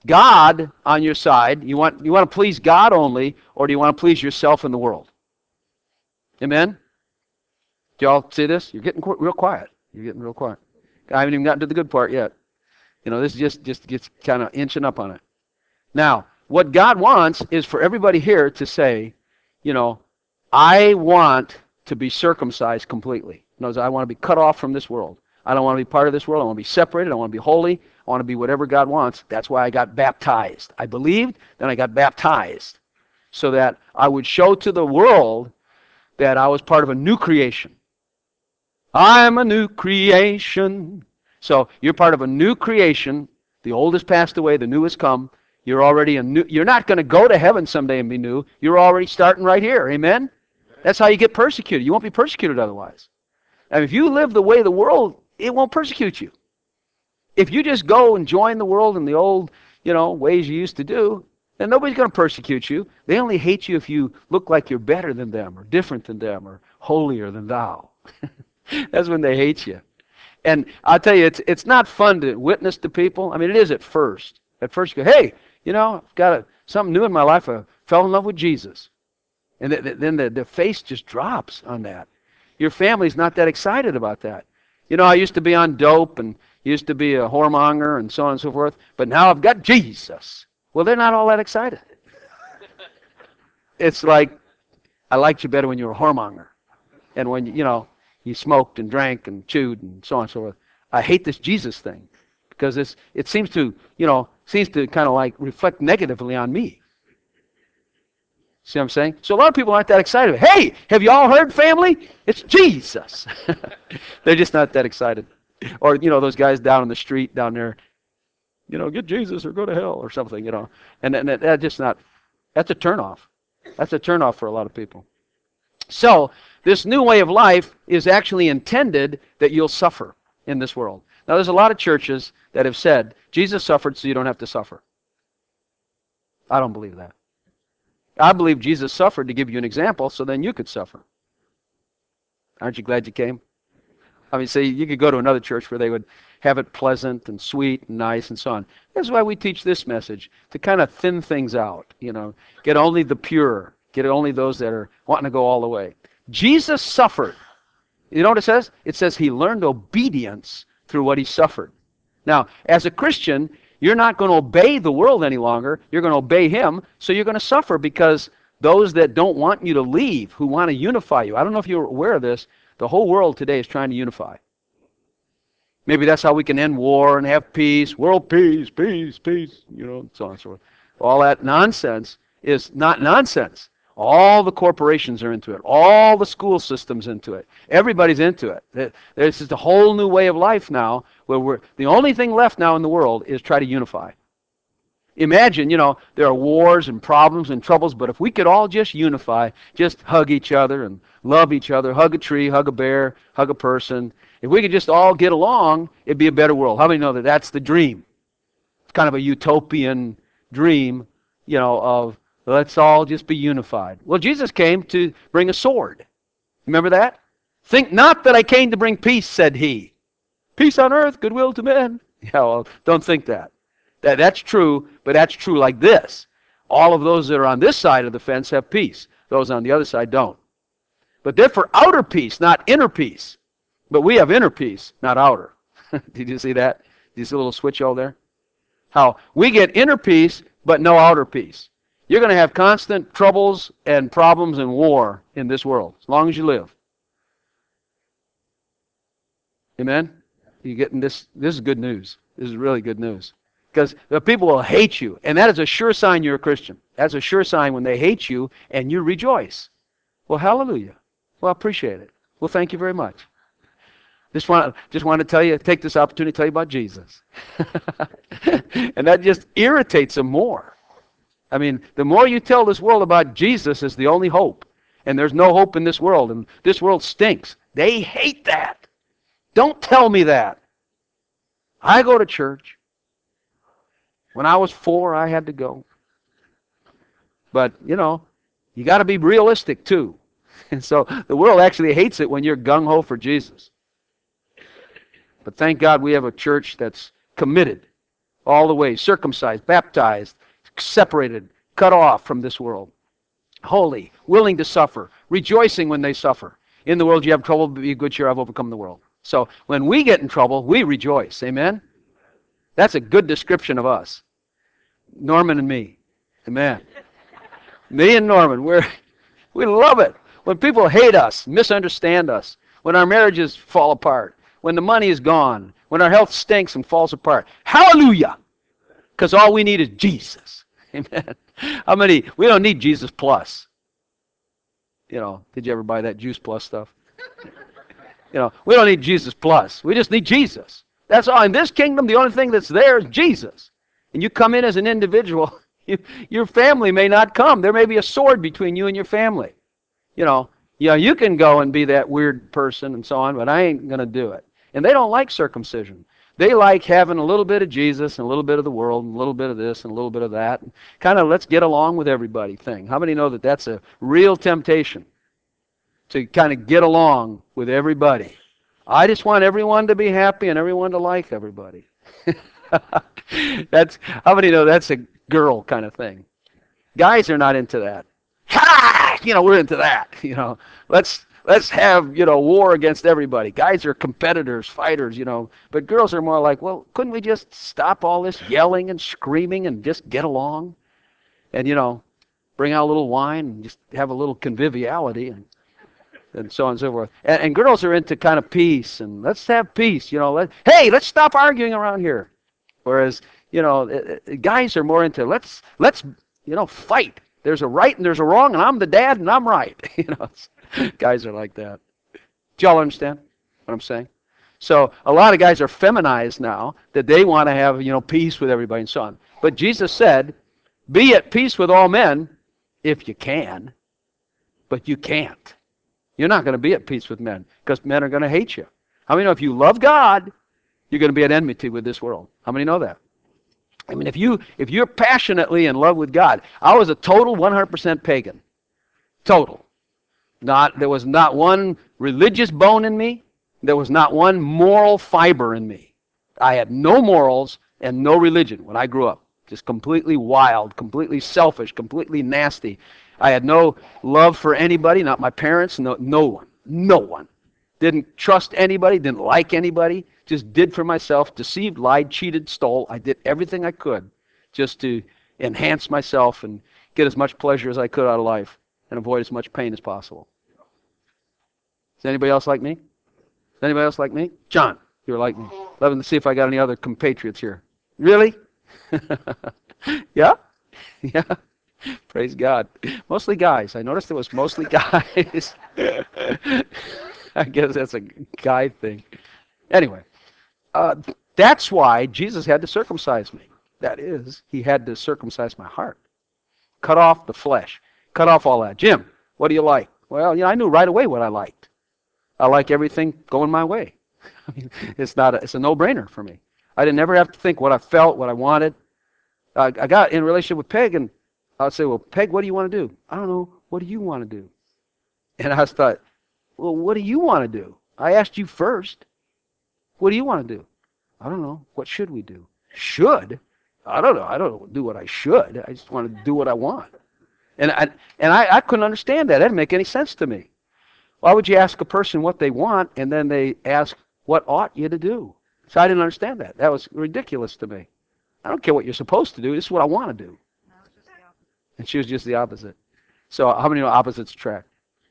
God on your side, you want, you want to please God only, or do you want to please yourself and the world? Amen? Do y'all see this? You're getting qu- real quiet. You're getting real quiet. I haven't even gotten to the good part yet. You know, this just, just gets kind of inching up on it. Now, what God wants is for everybody here to say, you know, I want to be circumcised completely. In other words, I want to be cut off from this world. I don't want to be part of this world. I want to be separated. I want to be holy. I want to be whatever God wants. That's why I got baptized. I believed, then I got baptized, so that I would show to the world that I was part of a new creation. I'm a new creation. So you're part of a new creation. The old has passed away, the new has come. You're already a new. You're not going to go to heaven someday and be new. You're already starting right here. Amen? That's how you get persecuted. You won't be persecuted otherwise. And if you live the way the world, it won't persecute you. If you just go and join the world in the old, you know, ways you used to do, then nobody's going to persecute you. They only hate you if you look like you're better than them or different than them or holier than thou. That's when they hate you. And I'll tell you, it's it's not fun to witness to people. I mean, it is at first. At first you go, hey, you know, I've got a, something new in my life. I fell in love with Jesus. And th- th- then the, the face just drops on that. Your family's not that excited about that. You know, I used to be on dope and used to be a whoremonger and so on and so forth, but now I've got Jesus. Well, they're not all that excited. It's like, I liked you better when you were a whoremonger. And when, you know, you smoked and drank and chewed and so on and so forth. I hate this Jesus thing because it's, it seems to, you know, seems to kind of like reflect negatively on me. See what I'm saying? So a lot of people aren't that excited. Hey, have you all heard, family? It's Jesus. They're just not that excited. Or, you know, those guys down on the street down there, you know, get Jesus or go to hell or something, you know. And, and that, that just not, that's a turnoff. That's a turnoff for a lot of people. So this new way of life is actually intended that you'll suffer in this world. Now, there's a lot of churches that have said, Jesus suffered so you don't have to suffer. I don't believe that. I believe Jesus suffered to give you an example so then you could suffer. Aren't you glad you came? I mean, say you could go to another church where they would have it pleasant and sweet and nice and so on. That's why we teach this message, to kind of thin things out, you know. Get only the pure. Get only those that are wanting to go all the way. Jesus suffered. You know what it says? It says he learned obedience through what he suffered. Now, as a Christian, you're not going to obey the world any longer. You're going to obey him, so you're going to suffer because those that don't want you to leave, who want to unify you. I don't know if you're aware of this. The whole world today is trying to unify. Maybe that's how we can end war and have peace. World peace, peace, peace, you know, so on and so forth. All that nonsense is not nonsense. All the corporations are into it. All the school systems into it. Everybody's into it. There's just a whole new way of life now where we're, the only thing left now in the world is try to unify. Imagine, you know, there are wars and problems and troubles, but if we could all just unify, just hug each other and love each other, hug a tree, hug a bear, hug a person, if we could just all get along, it'd be a better world. How many know that that's the dream? It's kind of a utopian dream, you know, of let's all just be unified. Well, Jesus came to bring a sword. Remember that? Think not that I came to bring peace, said he. Peace on earth, goodwill to men. Yeah, well, don't think that. That, that's true, but that's true like this. All of those that are on this side of the fence have peace. Those on the other side don't. But they're for outer peace, not inner peace. But we have inner peace, not outer. Did you see that? Did you see a little switch over there? How we get inner peace, but no outer peace. You're going to have constant troubles and problems and war in this world, as long as you live. Amen? You getting this? This is good news. This is really good news. Because the people will hate you, and that is a sure sign you're a Christian. That's a sure sign when they hate you and you rejoice. Well, hallelujah. Well, I appreciate it. Well, thank you very much. Just want, just want to tell you, take this opportunity to tell you about Jesus. And that just irritates them more. I mean, the more you tell this world about Jesus as the only hope, and there's no hope in this world, and this world stinks, they hate that. Don't tell me that. I go to church. When I was four, I had to go. But, you know, you got to be realistic, too. And so the world actually hates it when you're gung-ho for Jesus. But thank God we have a church that's committed all the way, circumcised, baptized, separated, cut off from this world. Holy, willing to suffer, rejoicing when they suffer. In the world you have trouble, but be of good cheer, I've overcome the world. So when we get in trouble, we rejoice. Amen? That's a good description of us. Norman and me. Amen. Me and Norman, we're, we love it. When people hate us, misunderstand us, when our marriages fall apart, when the money is gone, when our health stinks and falls apart. Hallelujah! Because all we need is Jesus. Amen. How many, we don't need Jesus plus. You know, did you ever buy that Juice Plus stuff? You know, we don't need Jesus plus. We just need Jesus. That's all. In this kingdom, the only thing that's there is Jesus. And you come in as an individual, you, your family may not come. There may be a sword between you and your family. You know, yeah, you can go and be that weird person and so on, but I ain't going to do it. And they don't like circumcision. They like having a little bit of Jesus and a little bit of the world and a little bit of this and a little bit of that. Kind of let's get along with everybody thing. How many know that that's a real temptation? To kind of get along with everybody. I just want everyone to be happy and everyone to like everybody. That's, how many know that's a girl kind of thing? Guys are not into that. Ha! You know, we're into that. You know, let's let's have, you know, war against everybody. Guys are competitors, fighters, you know. But girls are more like, well, couldn't we just stop all this yelling and screaming and just get along? And, you know, bring out a little wine and just have a little conviviality and and so on and so forth. And, and girls are into kind of peace and let's have peace. You know, let, hey, let's stop arguing around here. Whereas, you know, it, it, guys are more into let's let's you know fight. There's a right and there's a wrong, and I'm the dad and I'm right. You know, guys are like that. Do y'all understand what I'm saying? So a lot of guys are feminized now that they want to have, you know, peace with everybody and so on. But Jesus said, "Be at peace with all men, if you can." But you can't. You're not going to be at peace with men because men are going to hate you. How many know if you love God, you're going to be at enmity with this world? How many know that? I mean, if you if you're passionately in love with God, I was a total one hundred percent pagan. Total. Not there was not one religious bone in me. There was not one moral fiber in me. I had no morals and no religion when I grew up. Just completely wild, completely selfish, completely nasty. I had no love for anybody, not my parents, no, no one, no one. Didn't trust anybody, didn't like anybody, just did for myself, deceived, lied, cheated, stole. I did everything I could just to enhance myself and get as much pleasure as I could out of life and avoid as much pain as possible. Is anybody else like me? Is anybody else like me? John, you're like me. Loving to see if I got any other compatriots here. Really? Yeah? Yeah? Praise God. Mostly guys. I noticed it was mostly guys. I guess that's a guy thing. Anyway, uh, that's why Jesus had to circumcise me. That is, he had to circumcise my heart. Cut off the flesh. Cut off all that. Jim, what do you like? Well, you know, I knew right away what I liked. I like everything going my way. I mean, it's not a, it's a no-brainer for me. I didn't ever have to think what I felt, what I wanted. Uh, I got in a relationship with Peg, and I'd say, well, Peg, what do you want to do? I don't know. What do you want to do? And I thought, well, what do you want to do? I asked you first. What do you want to do? I don't know. What should we do? Should? I don't know. I don't do what I should. I just want to do what I want. And I, and I, I couldn't understand that. That didn't make any sense to me. Why would you ask a person what they want and then they ask, what ought you to do? So I didn't understand that. That was ridiculous to me. I don't care what you're supposed to do. This is what I want to do. And she was just the opposite. So how many know opposites attract?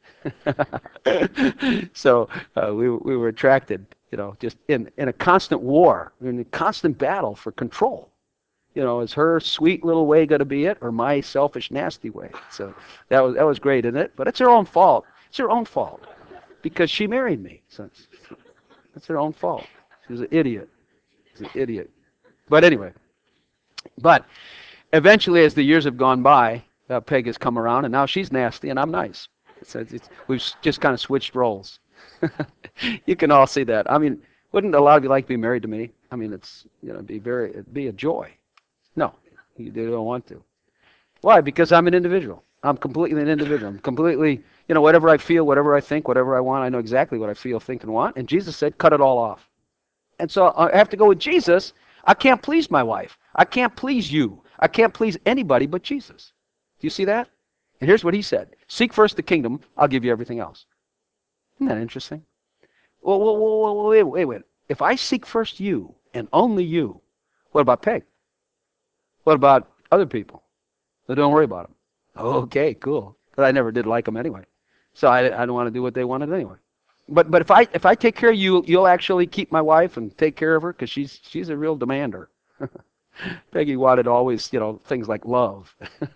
So uh, we we were attracted, you know, just in, in a constant war, in a constant battle for control. You know, is her sweet little way going to be it, or my selfish, nasty way? So that was that was great, isn't it? But it's her own fault. It's her own fault because she married me. So it's, it's her own fault. She was an idiot. She's an idiot. But anyway, but eventually, as the years have gone by, uh, Peg has come around, and now she's nasty, and I'm nice. So it's, it's, we've just kind of switched roles. You can all see that. I mean, wouldn't a lot of you like to be married to me? I mean, it's you know, it'd be very, it'd be a joy. No, you don't want to. Why? Because I'm an individual. I'm completely an individual. I'm completely, you know, whatever I feel, whatever I think, whatever I want, I know exactly what I feel, think, and want. And Jesus said, cut it all off. And so I have to go with Jesus. I can't please my wife. I can't please you. I can't please anybody but Jesus. Do you see that? And here's what he said. Seek first the kingdom, I'll give you everything else. Isn't that interesting? Well, well, well, well, wait, wait, wait. If I seek first you and only you, what about Peg? What about other people? So don't worry about them. Okay, cool. But I never did like them anyway. So I, I don't want to do what they wanted anyway. But but if I if I take care of you, you'll actually keep my wife and take care of her because she's she's a real demander. Peggy wanted always, you know, things like love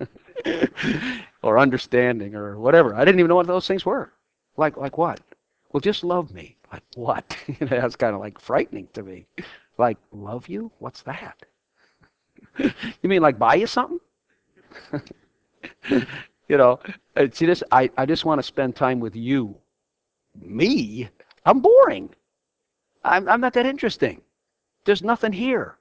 or understanding or whatever. I didn't even know what those things were. Like like what? Well, just love me. Like what? That's kind of like frightening to me. Like love you? What's that? You mean like buy you something? You know, see this? I, I just want to spend time with you. Me? I'm boring. I'm, I'm not that interesting. There's nothing here.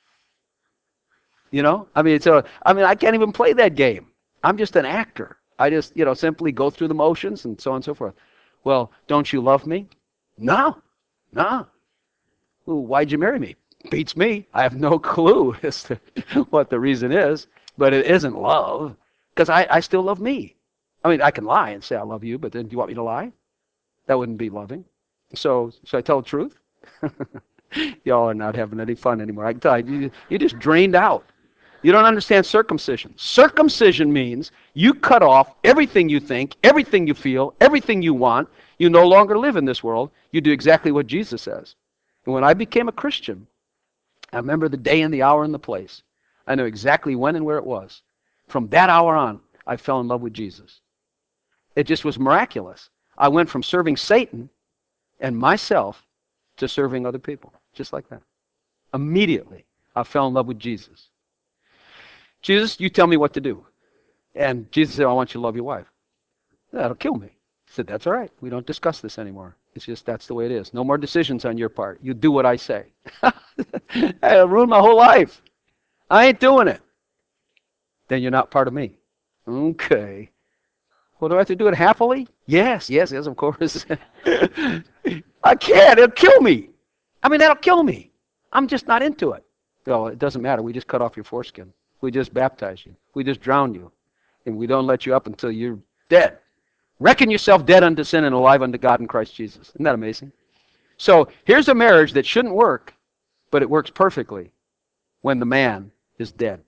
You know? I mean, so I mean, I can't even play that game. I'm just an actor. I just, you know, simply go through the motions and so on and so forth. Well, don't you love me? No. No. Well, why'd you marry me? Beats me. I have no clue as to what the reason is, but it isn't love because I, I still love me. I mean, I can lie and say I love you, but then do you want me to lie? That wouldn't be loving. So, should I tell the truth? Y'all are not having any fun anymore. I can tell you, you, you just drained out. You don't understand circumcision. Circumcision means you cut off everything you think, everything you feel, everything you want. You no longer live in this world. You do exactly what Jesus says. And when I became a Christian, I remember the day and the hour and the place. I know exactly when and where it was. From that hour on, I fell in love with Jesus. It just was miraculous. I went from serving Satan and myself to serving other people, just like that. Immediately, I fell in love with Jesus. Jesus, you tell me what to do. And Jesus said, I want you to love your wife. That'll kill me. I said, that's all right. We don't discuss this anymore. It's just that's the way it is. No more decisions on your part. You do what I say. It'll ruin my whole life. I ain't doing it. Then you're not part of me. Okay. Well, do I have to do it happily? Yes, yes, yes, of course. I can't. It'll kill me. I mean, that'll kill me. I'm just not into it. Well, it doesn't matter. We just cut off your foreskin. We just baptize you. We just drown you. And we don't let you up until you're dead. Reckon yourself dead unto sin and alive unto God in Christ Jesus. Isn't that amazing? So here's a marriage that shouldn't work, but it works perfectly when the man is dead.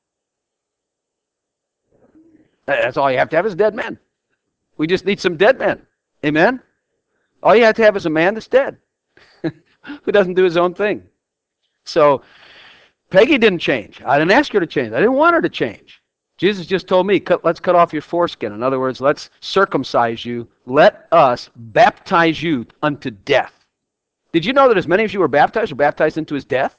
That's all you have to have is dead men. We just need some dead men. Amen? All you have to have is a man that's dead, who doesn't do his own thing. So Peggy didn't change. I didn't ask her to change. I didn't want her to change. Jesus just told me, cut, let's cut off your foreskin. In other words, let's circumcise you. Let us baptize you unto death. Did you know that as many as you were baptized were baptized into his death?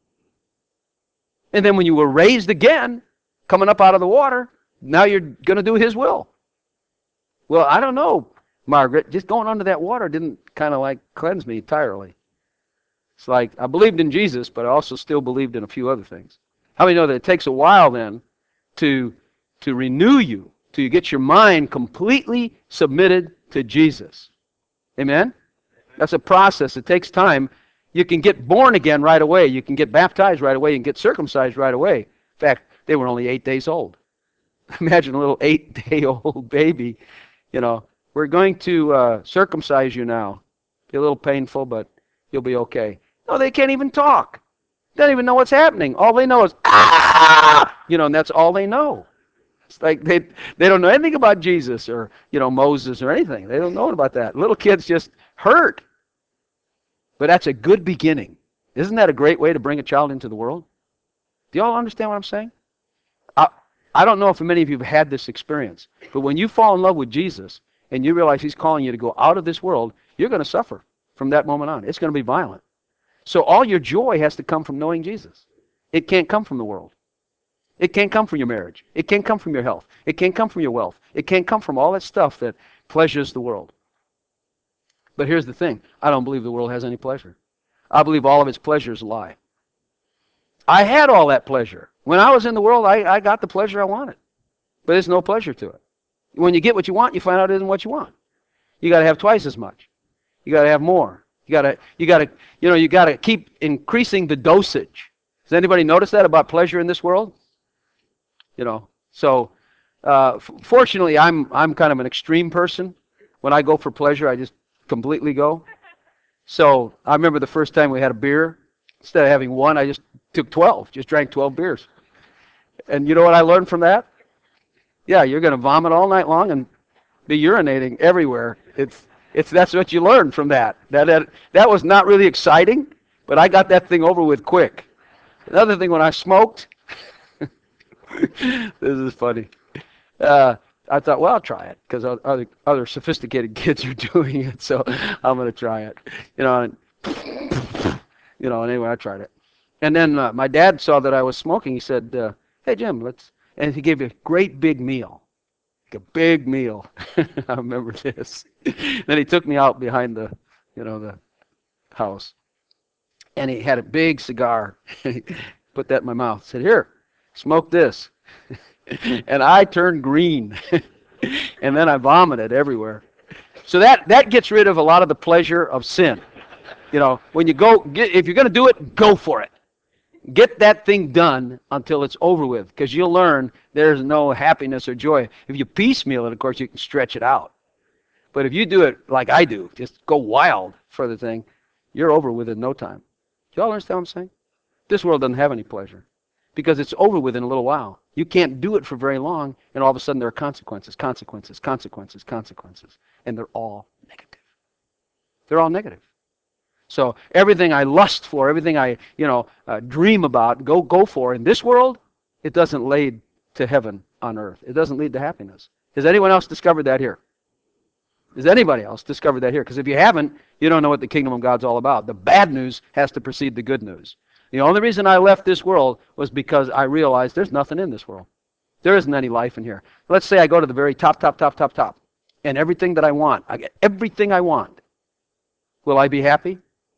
And then when you were raised again, coming up out of the water, now you're going to do his will. Well, I don't know, Margaret. Just going under that water didn't kind of like cleanse me entirely. It's like I believed in Jesus, but I also still believed in a few other things. How many know that it takes a while then to, to renew you, till you get your mind completely submitted to Jesus? Amen? That's a process. It takes time. You can get born again right away. You can get baptized right away. You can get circumcised right away. In fact, they were only eight days old. Imagine a little eight-day-old baby. You know, we're going to uh, circumcise you now. Be a little painful, but you'll be okay. No, they can't even talk. They don't even know what's happening. All they know is, ah! You know, and that's all they know. It's like they they don't know anything about Jesus or, you know, Moses or anything. They don't know about that. Little kids just hurt. But that's a good beginning. Isn't that a great way to bring a child into the world? Do you all understand what I'm saying? I, I don't know if many of you have had this experience, but when you fall in love with Jesus and you realize he's calling you to go out of this world, you're going to suffer from that moment on. It's going to be violent. So all your joy has to come from knowing Jesus. It can't come from the world. It can't come from your marriage. It can't come from your health. It can't come from your wealth. It can't come from all that stuff that pleasures the world. But here's the thing. I don't believe the world has any pleasure. I believe all of its pleasures lie. I had all that pleasure. When I was in the world, I, I got the pleasure I wanted. But there's no pleasure to it. When you get what you want, you find out it isn't what you want. You got to have twice as much. You got to have more. You got to, you got to, you know, you got to keep increasing the dosage. Does anybody notice that about pleasure in this world? You know, so uh, f- fortunately, I'm I'm kind of an extreme person. When I go for pleasure, I just completely go. So I remember the first time we had a beer. Instead of having one, I just took twelve. Just drank twelve beers. And you know what I learned from that? Yeah, you're going to vomit all night long and be urinating everywhere. It's it's that's what you learn from that. That that that was not really exciting, but I got that thing over with quick. Another thing, when I smoked, this is funny. Uh, I thought, well, I'll try it because other other sophisticated kids are doing it, so I'm going to try it. You know, and, you know. Anyway, I tried it, and then uh, my dad saw that I was smoking. He said, uh, "Hey, Jim, let's," and he gave me a great big meal. A big meal. I remember this. Then he took me out behind the, you know, the house, and he had a big cigar. Put that in my mouth. Said, "Here, smoke this." And I turned green, and then I vomited everywhere. So that that gets rid of a lot of the pleasure of sin. You know, when you go, get, if you're going to do it, go for it. Get that thing done until it's over with, because you'll learn there's no happiness or joy. If you piecemeal it, of course, you can stretch it out. But if you do it like I do, just go wild for the thing, you're over with in no time. Do y'all understand what I'm saying? This world doesn't have any pleasure because it's over with in a little while. You can't do it for very long, and all of a sudden there are consequences, consequences, consequences, consequences, and they're all negative. They're all negative. So everything I lust for, everything I, you know, uh, dream about, go go for in this world, it doesn't lead to heaven on earth. It doesn't lead to happiness. Has anyone else discovered that here? Has anybody else discovered that here? Because if you haven't, you don't know what the kingdom of God's all about. The bad news has to precede the good news. The only reason I left this world was because I realized there's nothing in this world. There isn't any life in here. Let's say I go to the very top, top, top, top, top, and everything that I want, I get everything I want. Will I be happy?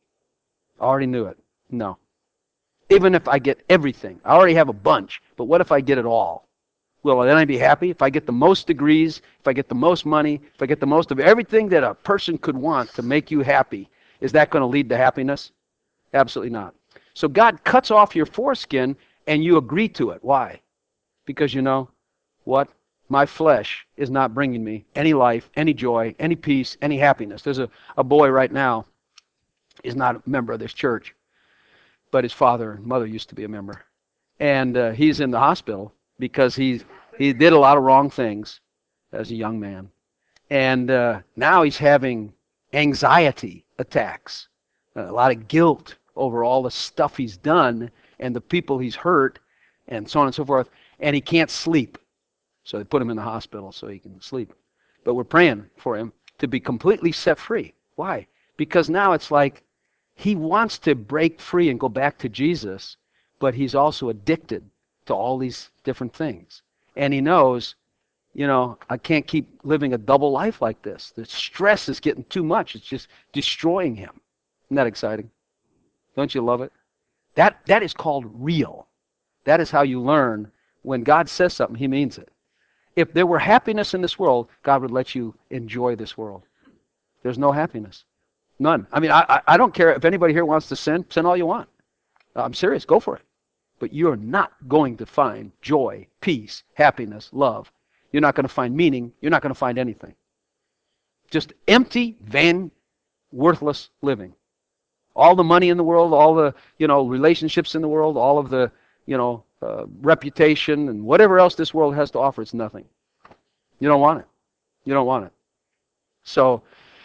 I already knew it. No. Even if I get everything, I already have a bunch, but what if I get it all? Will then I be happy? If I get the most degrees, if I get the most money, if I get the most of everything that a person could want to make you happy, is that going to lead to happiness? Absolutely not. So God cuts off your foreskin and you agree to it. Why? Because you know what? My flesh is not bringing me any life, any joy, any peace, any happiness. There's a, a boy right now. He's not a member of this church, but his father and mother used to be a member. And uh, he's in the hospital because he, he did a lot of wrong things as a young man. And uh, now he's having anxiety attacks, a lot of guilt over all the stuff he's done and the people he's hurt and so on and so forth. And he can't sleep. So they put him in the hospital so he can sleep. But we're praying for him to be completely set free. Why? Because now it's like he wants to break free and go back to Jesus, but he's also addicted to all these different things. And he knows, you know, I can't keep living a double life like this. The stress is getting too much. It's just destroying him. Isn't that exciting? Don't you love it? That that is called real. That is how you learn when God says something, he means it. If there were happiness in this world, God would let you enjoy this world. There's no happiness. None. I mean, I, I don't care if anybody here wants to sin, sin all you want. I'm serious, go for it. But you're not going to find joy, peace, happiness, love. You're not going to find meaning. You're not going to find anything. Just empty, vain, worthless living. All the money in the world, all the, you know, relationships in the world, all of the, you know, uh, reputation and whatever else this world has to offer, it's nothing. You don't want it. You don't want it. So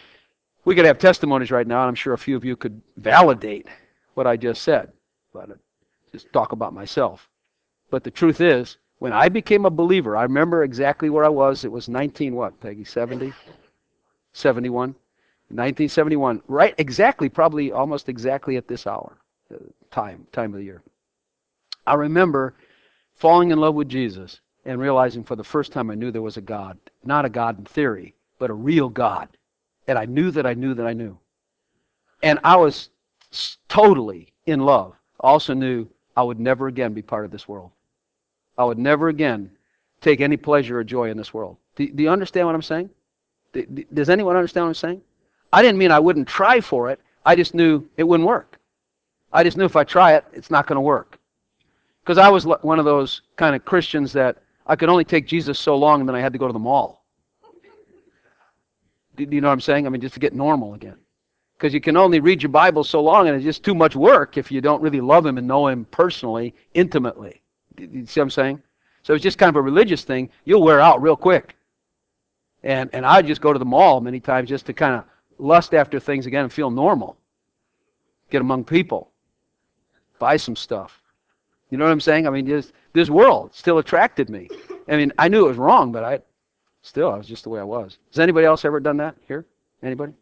we could have testimonies right now, and I'm sure a few of you could validate what I just said. But just talk about myself. But the truth is, when I became a believer, I remember exactly where I was. It was nineteen what, Peggy? seventy? seventy-one? nineteen seventy-one. Right, exactly, probably almost exactly at this hour, uh, time, time of the year. I remember falling in love with Jesus and realizing for the first time I knew there was a God. Not a God in theory, but a real God. And I knew that I knew that I knew. And I was totally in love. I also knew I would never again be part of this world. I would never again take any pleasure or joy in this world. Do, do you understand what I'm saying? Do, does anyone understand what I'm saying? I didn't mean I wouldn't try for it. I just knew it wouldn't work. I just knew if I try it, it's not going to work. Because I was one of those kind of Christians that I could only take Jesus so long and then I had to go to the mall. Do you know what I'm saying? I mean, just to get normal again. Because you can only read your Bible so long and it's just too much work if you don't really love Him and know Him personally, intimately. Do you see what I'm saying? So it's just kind of a religious thing. You'll wear out real quick. And and I'd just go to the mall many times just to kind of lust after things again and feel normal. Get among people. Buy some stuff. You know what I'm saying? I mean, just, this world still attracted me. I mean, I knew it was wrong, but I still, I was just the way I was. Has anybody else ever done that here? Anybody?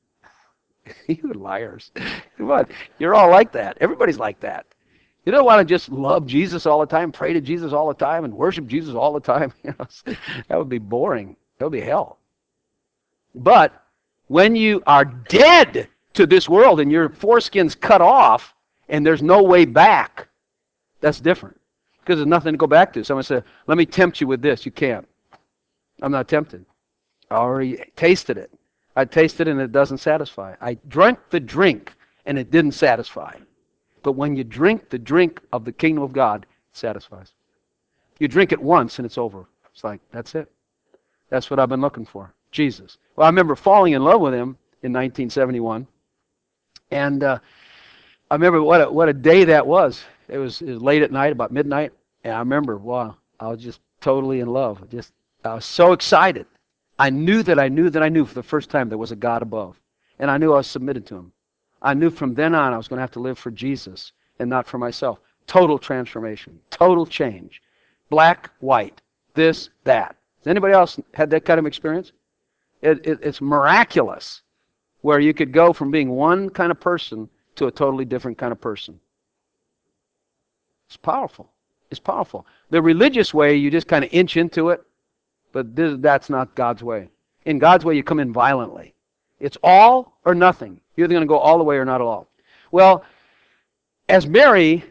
You liars. Come on. You're all like that. Everybody's like that. You don't want to just love Jesus all the time, pray to Jesus all the time, and worship Jesus all the time. You know, that would be boring. That would be hell. But when you are dead to this world and your foreskin's cut off and there's no way back, that's different. Because there's nothing to go back to. Someone said, let me tempt you with this. You can't. I'm not tempted. I already tasted it. I tasted it and it doesn't satisfy. I drank the drink and it didn't satisfy. But when you drink the drink of the kingdom of God, it satisfies. You drink it once and it's over. It's like, that's it. That's what I've been looking for. Jesus. Well, I remember falling in love with Him in nineteen seventy-one. And uh, I remember what a, what a day that was. It was, it was late at night, about midnight. And I remember, wow, I was just totally in love. Just, I was so excited. I knew that I knew that I knew for the first time there was a God above. And I knew I was submitted to Him. I knew from then on I was going to have to live for Jesus and not for myself. Total transformation. Total change. Black, white. This, that. Has anybody else had that kind of experience? It, it, it's miraculous where you could go from being one kind of person to a totally different kind of person. It's powerful. It's powerful. The religious way, you just kind of inch into it, but this, that's not God's way. In God's way, you come in violently. It's all or nothing. You're either going to go all the way or not at all. Well, as Mary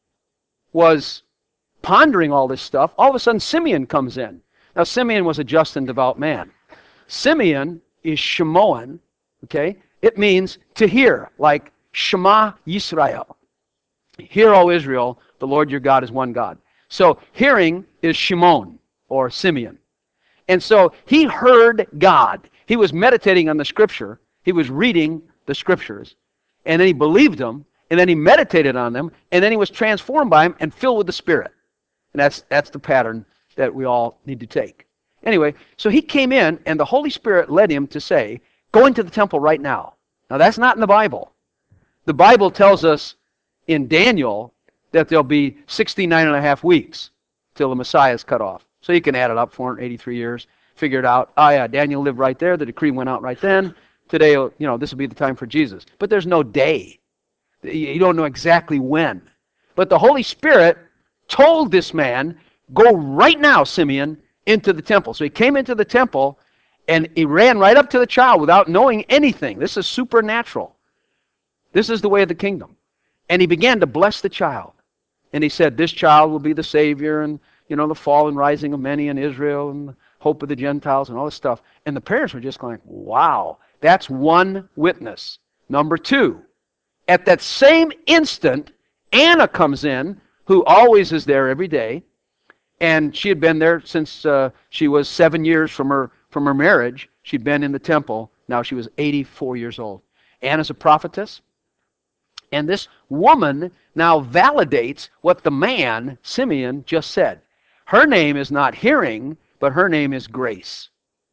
was pondering all this stuff, all of a sudden Simeon comes in. Now, Simeon was a just and devout man. Simeon is Shemoan, okay? It means to hear, like Shema Yisrael. Hear, O Israel, the Lord your God is one God. So hearing is Shimon, or Simeon. And so he heard God. He was meditating on the Scripture. He was reading the Scriptures. And then he believed them, and then he meditated on them, and then he was transformed by them and filled with the Spirit. And that's, that's the pattern that we all need to take. Anyway, so he came in, and the Holy Spirit led him to say, go into the temple right now. Now, that's not in the Bible. The Bible tells us in Daniel that there'll be sixty-nine and a half weeks till the Messiah is cut off. So you can add it up, four hundred eighty-three years, figure it out. Oh yeah, Daniel lived right there. The decree went out right then. Today, you know, this will be the time for Jesus. But there's no day. You don't know exactly when. But the Holy Spirit told this man, go right now, Simeon, into the temple. So he came into the temple, and he ran right up to the child without knowing anything. This is supernatural. This is the way of the kingdom. And he began to bless the child. And he said, this child will be the Savior, and, you know, the fall and rising of many in Israel, and the hope of the Gentiles, and all this stuff. And the parents were just going, wow, that's one witness. Number two, at that same instant, Anna comes in, who always is there every day, and she had been there since uh, she was seven years from her from her marriage. She'd been in the temple. Now she was eighty-four years old. Anna's a prophetess. And this woman now validates what the man, Simeon, just said. Her name is not hearing, but her name is grace.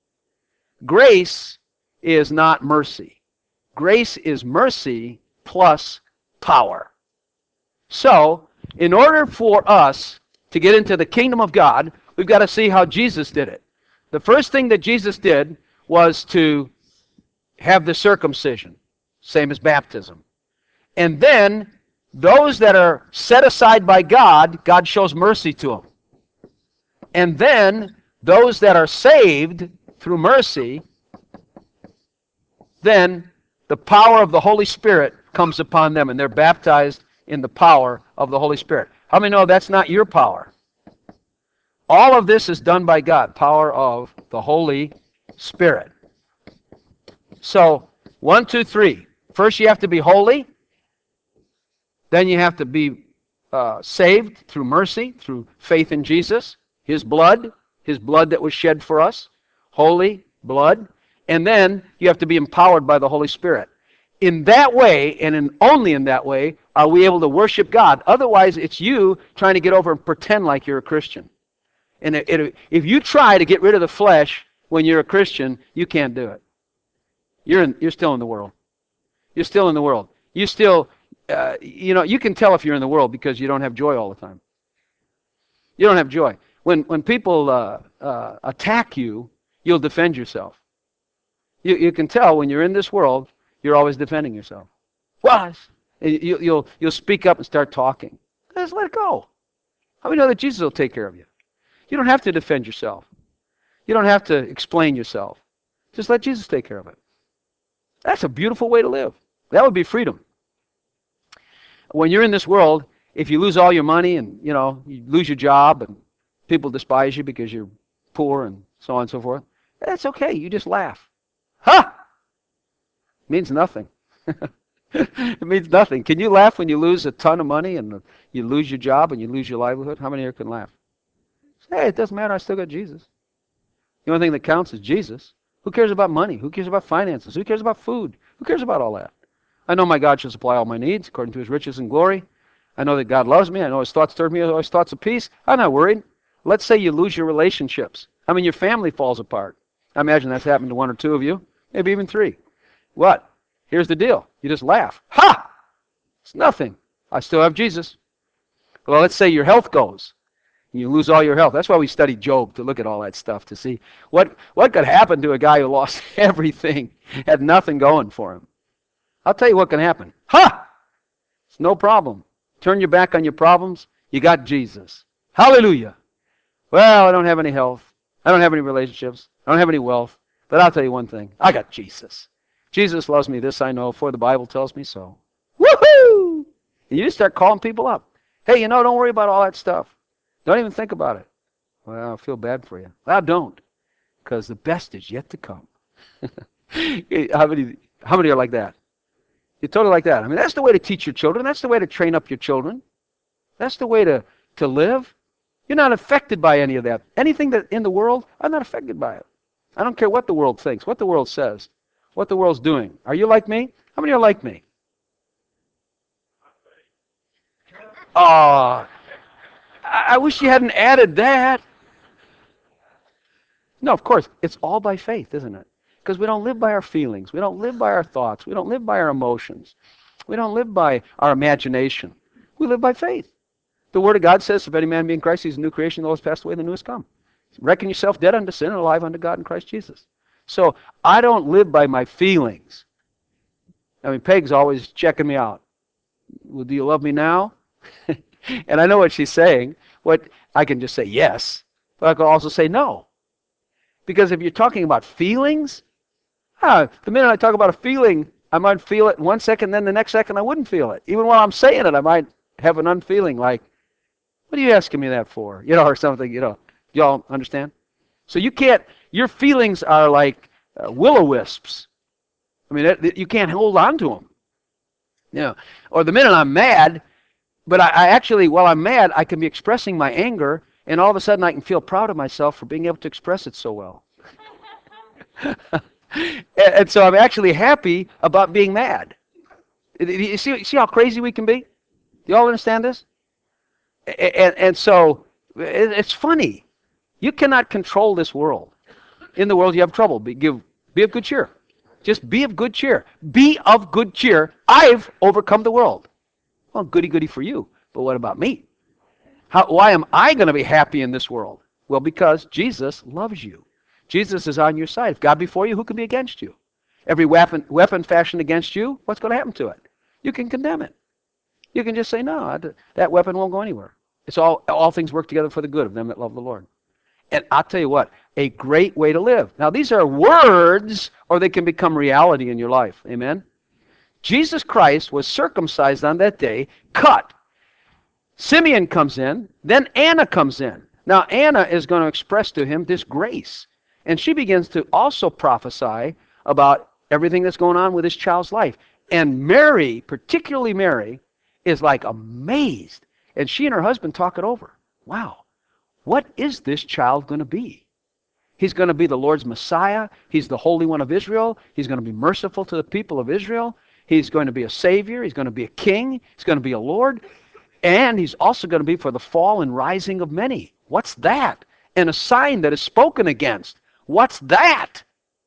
Grace is not mercy. Grace is mercy plus power. So, in order for us to get into the kingdom of God, we've got to see how Jesus did it. The first thing that Jesus did was to have the circumcision, same as baptism. And then, those that are set aside by God, God shows mercy to them. And then, those that are saved through mercy, then the power of the Holy Spirit comes upon them, and they're baptized in the power of the Holy Spirit. How many know that's not your power? All of this is done by God, power of the Holy Spirit. So, one, two, three. First you have to be holy. Then you have to be uh, saved through mercy, through faith in Jesus, His blood, His blood that was shed for us, holy blood, and then you have to be empowered by the Holy Spirit. In that way, and in only in that way, are we able to worship God. Otherwise, it's you trying to get over and pretend like you're a Christian. And it, it, if you try to get rid of the flesh when you're a Christian, you can't do it. You're in, you're still in the world. You're still in the world. You still, uh, you know, you can tell if you're in the world because you don't have joy all the time. You don't have joy. When when people uh, uh, attack you, you'll defend yourself. You you can tell when you're in this world, you're always defending yourself. What? You, you'll you'll speak up and start talking. Just let it go. How many know that Jesus will take care of you? You don't have to defend yourself. You don't have to explain yourself. Just let Jesus take care of it. That's a beautiful way to live. That would be freedom. When you're in this world, if you lose all your money and, you know, you lose your job and people despise you because you're poor and so on and so forth, that's okay. You just laugh. Ha! It means nothing. It means nothing. Can you laugh when you lose a ton of money and you lose your job and you lose your livelihood? How many here can laugh? Hey, it doesn't matter. I still got Jesus. The only thing that counts is Jesus. Who cares about money? Who cares about finances? Who cares about food? Who cares about all that? I know my God shall supply all my needs according to His riches and glory. I know that God loves me. I know His thoughts toward me are always thoughts of peace. I'm not worried. Let's say you lose your relationships. I mean, your family falls apart. I imagine that's happened to one or two of you, maybe even three. What? Here's the deal. You just laugh. Ha! It's nothing. I still have Jesus. Well, let's say your health goes. You lose all your health. That's why we study Job, to look at all that stuff, to see what, what could happen to a guy who lost everything, had nothing going for him. I'll tell you what can happen. Ha! It's no problem. Turn your back on your problems. You got Jesus. Hallelujah. Well, I don't have any health. I don't have any relationships. I don't have any wealth. But I'll tell you one thing. I got Jesus. Jesus loves me. This I know, for the Bible tells me so. Woohoo! And you just start calling people up. Hey, you know, don't worry about all that stuff. Don't even think about it. Well, I feel bad for you. Well, don't, because the best is yet to come. how many, how many are like that? You're totally like that. I mean, that's the way to teach your children. That's the way to train up your children. That's the way to, to live. You're not affected by any of that. Anything that in the world, I'm not affected by it. I don't care what the world thinks, what the world says, what the world's doing. Are you like me? How many are like me? Oh, I wish you hadn't added that. No, of course, it's all by faith, isn't it? Because we don't live by our feelings. We don't live by our thoughts. We don't live by our emotions. We don't live by our imagination. We live by faith. The Word of God says, if any man be in Christ, he's a new creation. The old has passed away, the new has come. Reckon yourself dead unto sin and alive unto God in Christ Jesus. So I don't live by my feelings. I mean, Peg's always checking me out. Well, do you love me now? And I know what she's saying. What I can just say yes, but I can also say no. Because if you're talking about feelings, ah, the minute I talk about a feeling, I might feel it in one second, then the next second I wouldn't feel it. Even while I'm saying it, I might have an unfeeling like, what are you asking me that for? You know, or something, you know. Y'all understand? So you can't, your feelings are like uh, will-o-wisps. I mean, it, it, you can't hold on to them. You know, or the minute I'm mad, but I, I actually, while I'm mad, I can be expressing my anger, and all of a sudden I can feel proud of myself for being able to express it so well. and, and so I'm actually happy about being mad. You see, see how crazy we can be? Do you all understand this? And, and so it, it's funny. You cannot control this world. In the world you have trouble. Be, give, be of good cheer. Just be of good cheer. Be of good cheer. I've overcome the world. Well, goody goody for you. But what about me? How, why am I going to be happy in this world? Well, because Jesus loves you. Jesus is on your side. If God be for you, who can be against you? Every weapon, weapon fashioned against you, what's going to happen to it? You can condemn it. You can just say, no, that weapon won't go anywhere. It's all, all things work together for the good of them that love the Lord. And I'll tell you what, a great way to live. Now, these are words, or they can become reality in your life. Amen? Jesus Christ was circumcised on that day, cut. Simeon comes in, then Anna comes in. Now, Anna is going to express to him this grace. And she begins to also prophesy about everything that's going on with this child's life. And Mary, particularly Mary, is like amazed. And she and her husband talk it over. Wow, what is this child going to be? He's going to be the Lord's Messiah. He's the Holy One of Israel. He's going to be merciful to the people of Israel. He's going to be a Savior. He's going to be a King. He's going to be a Lord. And he's also going to be for the fall and rising of many. What's that? And a sign that is spoken against. What's that?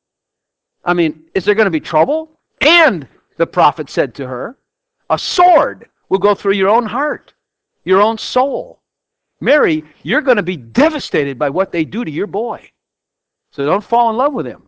I mean, is there going to be trouble? And the prophet said to her, a sword will go through your own heart, your own soul. Mary, you're going to be devastated by what they do to your boy. So don't fall in love with him.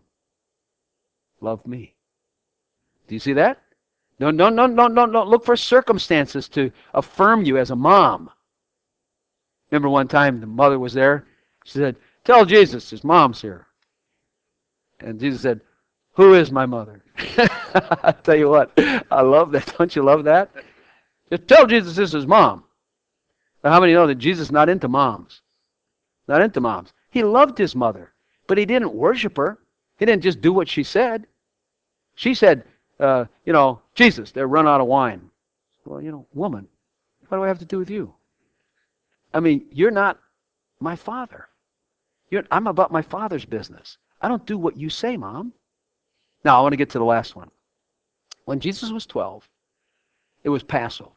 Love me. Do you see that? Don't, don't, don't, don't, don't, don't look for circumstances to affirm you as a mom. Remember one time the mother was there. She said, tell Jesus his mom's here. And Jesus said, who is my mother? I tell you what, I love that. Don't you love that? Just tell Jesus this is his mom. Now, how many know that Jesus is not into moms? Not into moms. He loved his mother, but he didn't worship her. He didn't just do what she said. She said, uh, you know, Jesus, they're run out of wine. Well, you know, woman, what do I have to do with you? I mean, you're not my father. You're, I'm about my father's business. I don't do what you say, Mom. Now, I want to get to the last one. When Jesus was twelve, it was Passover.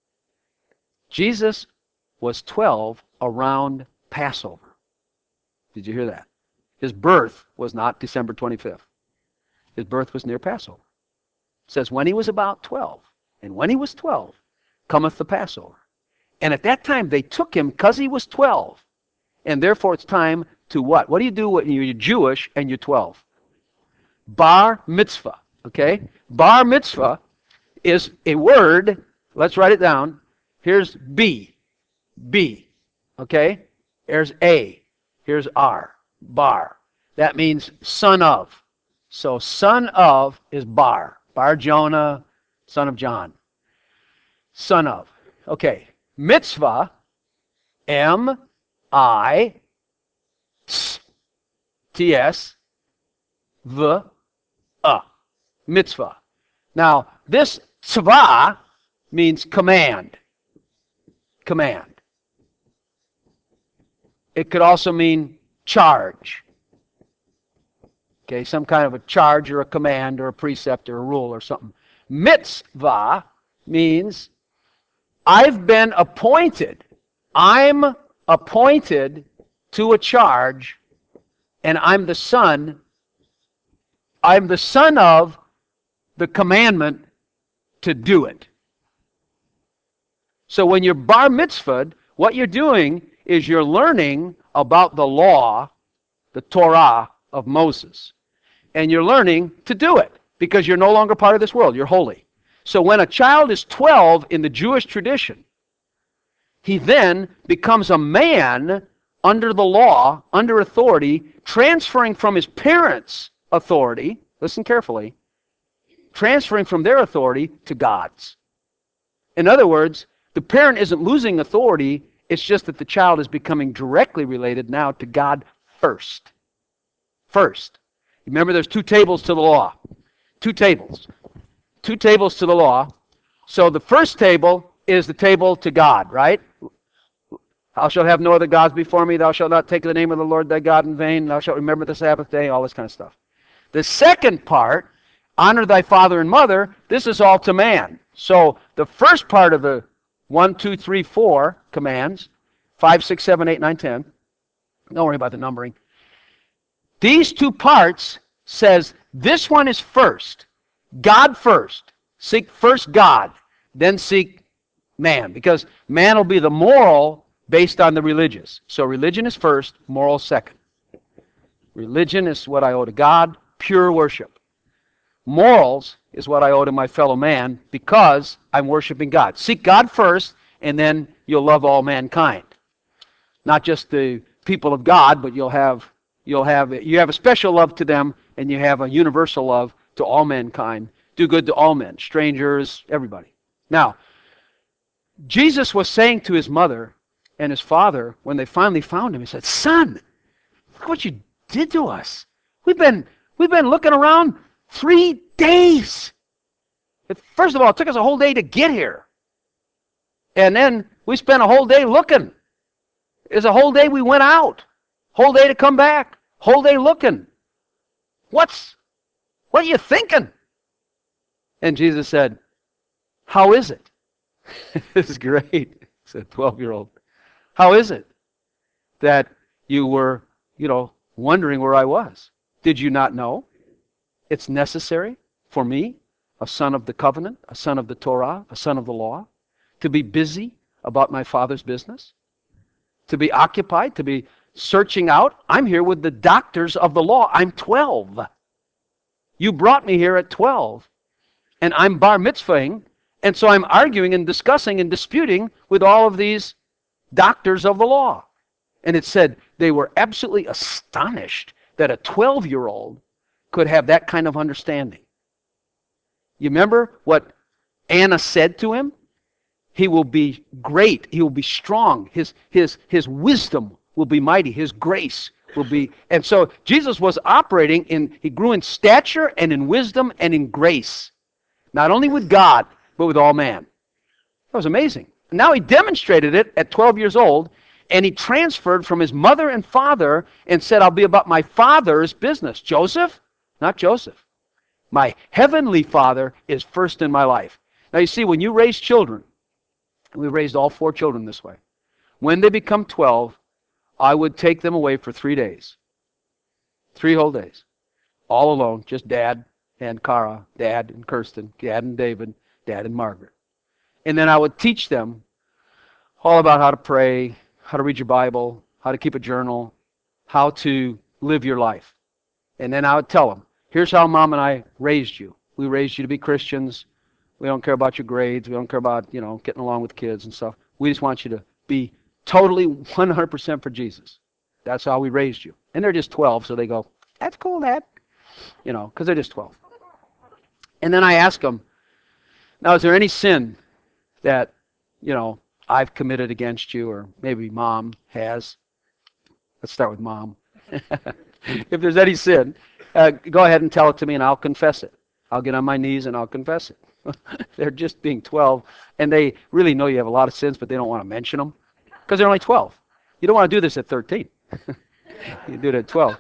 Jesus was twelve around Passover. Did you hear that? His birth was not December twenty-fifth. His birth was near Passover. It says, when he was about twelve, and when he was twelve, cometh the Passover. And at that time they took him because he was twelve. And therefore it's time to what? What do you do when you're Jewish and you're twelve? Bar mitzvah. Okay? Bar mitzvah is a word. Let's write it down. Here's B. B. Okay? There's A. Here's R. Bar. That means son of. So son of is Bar. Bar Jonah, son of John. Son of. Okay. Mitzvah, M I T S V A. Mitzvah. Now, this tzvah means command. Command. It could also mean charge. Okay, some kind of a charge or a command or a precept or a rule or something. Mitzvah means I've been appointed. I'm appointed to a charge, and I'm the son. I'm the son of the commandment to do it. So when you're bar mitzvahed, what you're doing is you're learning about the law, the Torah of Moses. And you're learning to do it because you're no longer part of this world. You're holy. So when a child is twelve in the Jewish tradition, he then becomes a man under the law, under authority, transferring from his parents' authority, listen carefully, transferring from their authority to God's. In other words, the parent isn't losing authority, it's just that the child is becoming directly related now to God first. First. Remember, there's two tables to the law. Two tables. Two tables to the law. So the first table is the table to God, right? Thou shalt have no other gods before me. Thou shalt not take the name of the Lord thy God in vain. Thou shalt remember the Sabbath day, all this kind of stuff. The second part, honor thy father and mother, this is all to man. So the first part of the one, two, three, four commands, five, six, seven, eight, nine, ten, don't worry about the numbering. These two parts says this one is first. God first. Seek first God, then seek man. Because man will be the moral based on the religious. So religion is first, moral second. Religion is what I owe to God, pure worship. Morals is what I owe to my fellow man because I'm worshiping God. Seek God first, and then you'll love all mankind. Not just the people of God, but you'll have you'll have you have a special love to them, and you have a universal love to all mankind. Do good to all men, strangers, everybody. Now, Jesus was saying to his mother and his father when they finally found him, he said, "Son, look what you did to us. We've been we've been looking around three days. First of all, it took us a whole day to get here. And then we spent a whole day looking. It was a whole day we went out. Whole day to come back. Whole day looking. What's, what are you thinking? And Jesus said, how is it? This is great, said twelve-year-old. How is it that you were, you know, wondering where I was? Did you not know it's necessary for me, a son of the covenant, a son of the Torah, a son of the law, to be busy about my Father's business? To be occupied, to be searching out? I'm here with the doctors of the law. I'm twelve. You brought me here at twelve, and I'm bar mitzvahing, and so I'm arguing and discussing and disputing with all of these doctors of the law. And it said they were absolutely astonished that a twelve-year-old could have that kind of understanding. You remember what Anna said to him? He will be great. He will be strong. His, his, his wisdom will be mighty. His grace will be. And so Jesus was operating in, he grew in stature and in wisdom and in grace. Not only with God, but with all man. That was amazing. Now he demonstrated it at twelve years old, and he transferred from his mother and father and said, I'll be about my Father's business. Joseph? Not Joseph. My heavenly Father is first in my life. Now you see, when you raise children, we raised all four children this way. When they become twelve, I would take them away for three days. Three whole days. All alone, just Dad and Cara, Dad and Kirsten, Dad and David, Dad and Margaret. And then I would teach them all about how to pray, how to read your Bible, how to keep a journal, how to live your life. And then I would tell them, here's how Mom and I raised you. We raised you to be Christians. We don't care about your grades. We don't care about, you know, getting along with kids and stuff. We just want you to be totally one hundred percent for Jesus. That's how we raised you. And they're just twelve, so they go, that's cool, Dad. You know, because they're just twelve. And then I ask them, now is there any sin that, you know, I've committed against you, or maybe Mom has? Let's start with Mom. If there's any sin, uh, go ahead and tell it to me and I'll confess it. I'll get on my knees and I'll confess it. They're just being twelve, and they really know you have a lot of sins, but they don't want to mention them because they're only twelve. You don't want to do this at thirteen. You do it at twelve.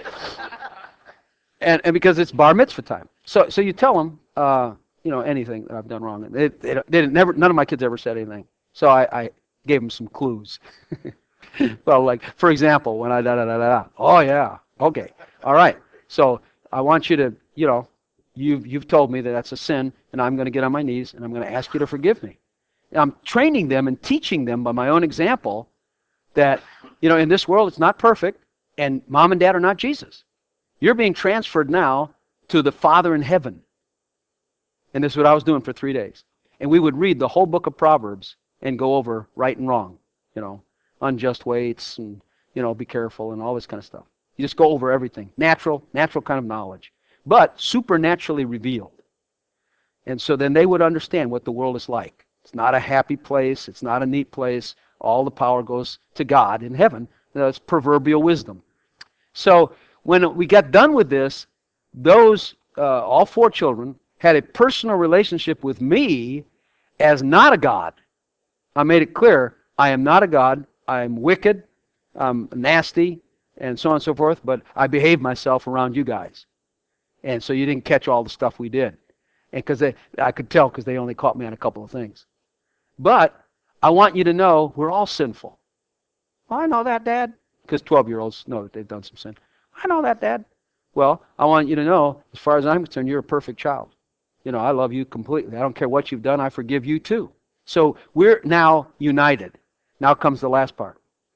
And, and because it's bar mitzvah time. So so you tell them, uh, you know, anything that I've done wrong. They, they, they didn't, never, none of my kids ever said anything. So I, I gave them some clues. Well, like, for example, when I da-da-da-da-da, oh yeah, okay, all right. So I want you to, you know, you've, you've told me that that's a sin, and I'm going to get on my knees, and I'm going to ask you to forgive me. And I'm training them and teaching them by my own example that, you know, in this world it's not perfect, and Mom and Dad are not Jesus. You're being transferred now to the Father in heaven. And this is what I was doing for three days. And we would read the whole book of Proverbs and go over right and wrong, you know, unjust weights and, you know, be careful and all this kind of stuff. You just go over everything. Natural, natural kind of knowledge, but supernaturally revealed. And so then they would understand what the world is like. It's not a happy place. It's not a neat place. All the power goes to God in heaven. That's proverbial wisdom. So when we got done with this, those, uh, all four children had a personal relationship with me as not a God. I made it clear, I am not a God. I'm wicked, I'm nasty, and so on and so forth, but I behaved myself around you guys. And so you didn't catch all the stuff we did. And because I could tell because they only caught me on a couple of things. But I want you to know we're all sinful. Well, I know that, Dad. Because twelve-year-olds know that they've done some sin. I know that, Dad. Well, I want you to know, as far as I'm concerned, you're a perfect child. You know, I love you completely. I don't care what you've done. I forgive you too. So we're now united. Now comes the last part.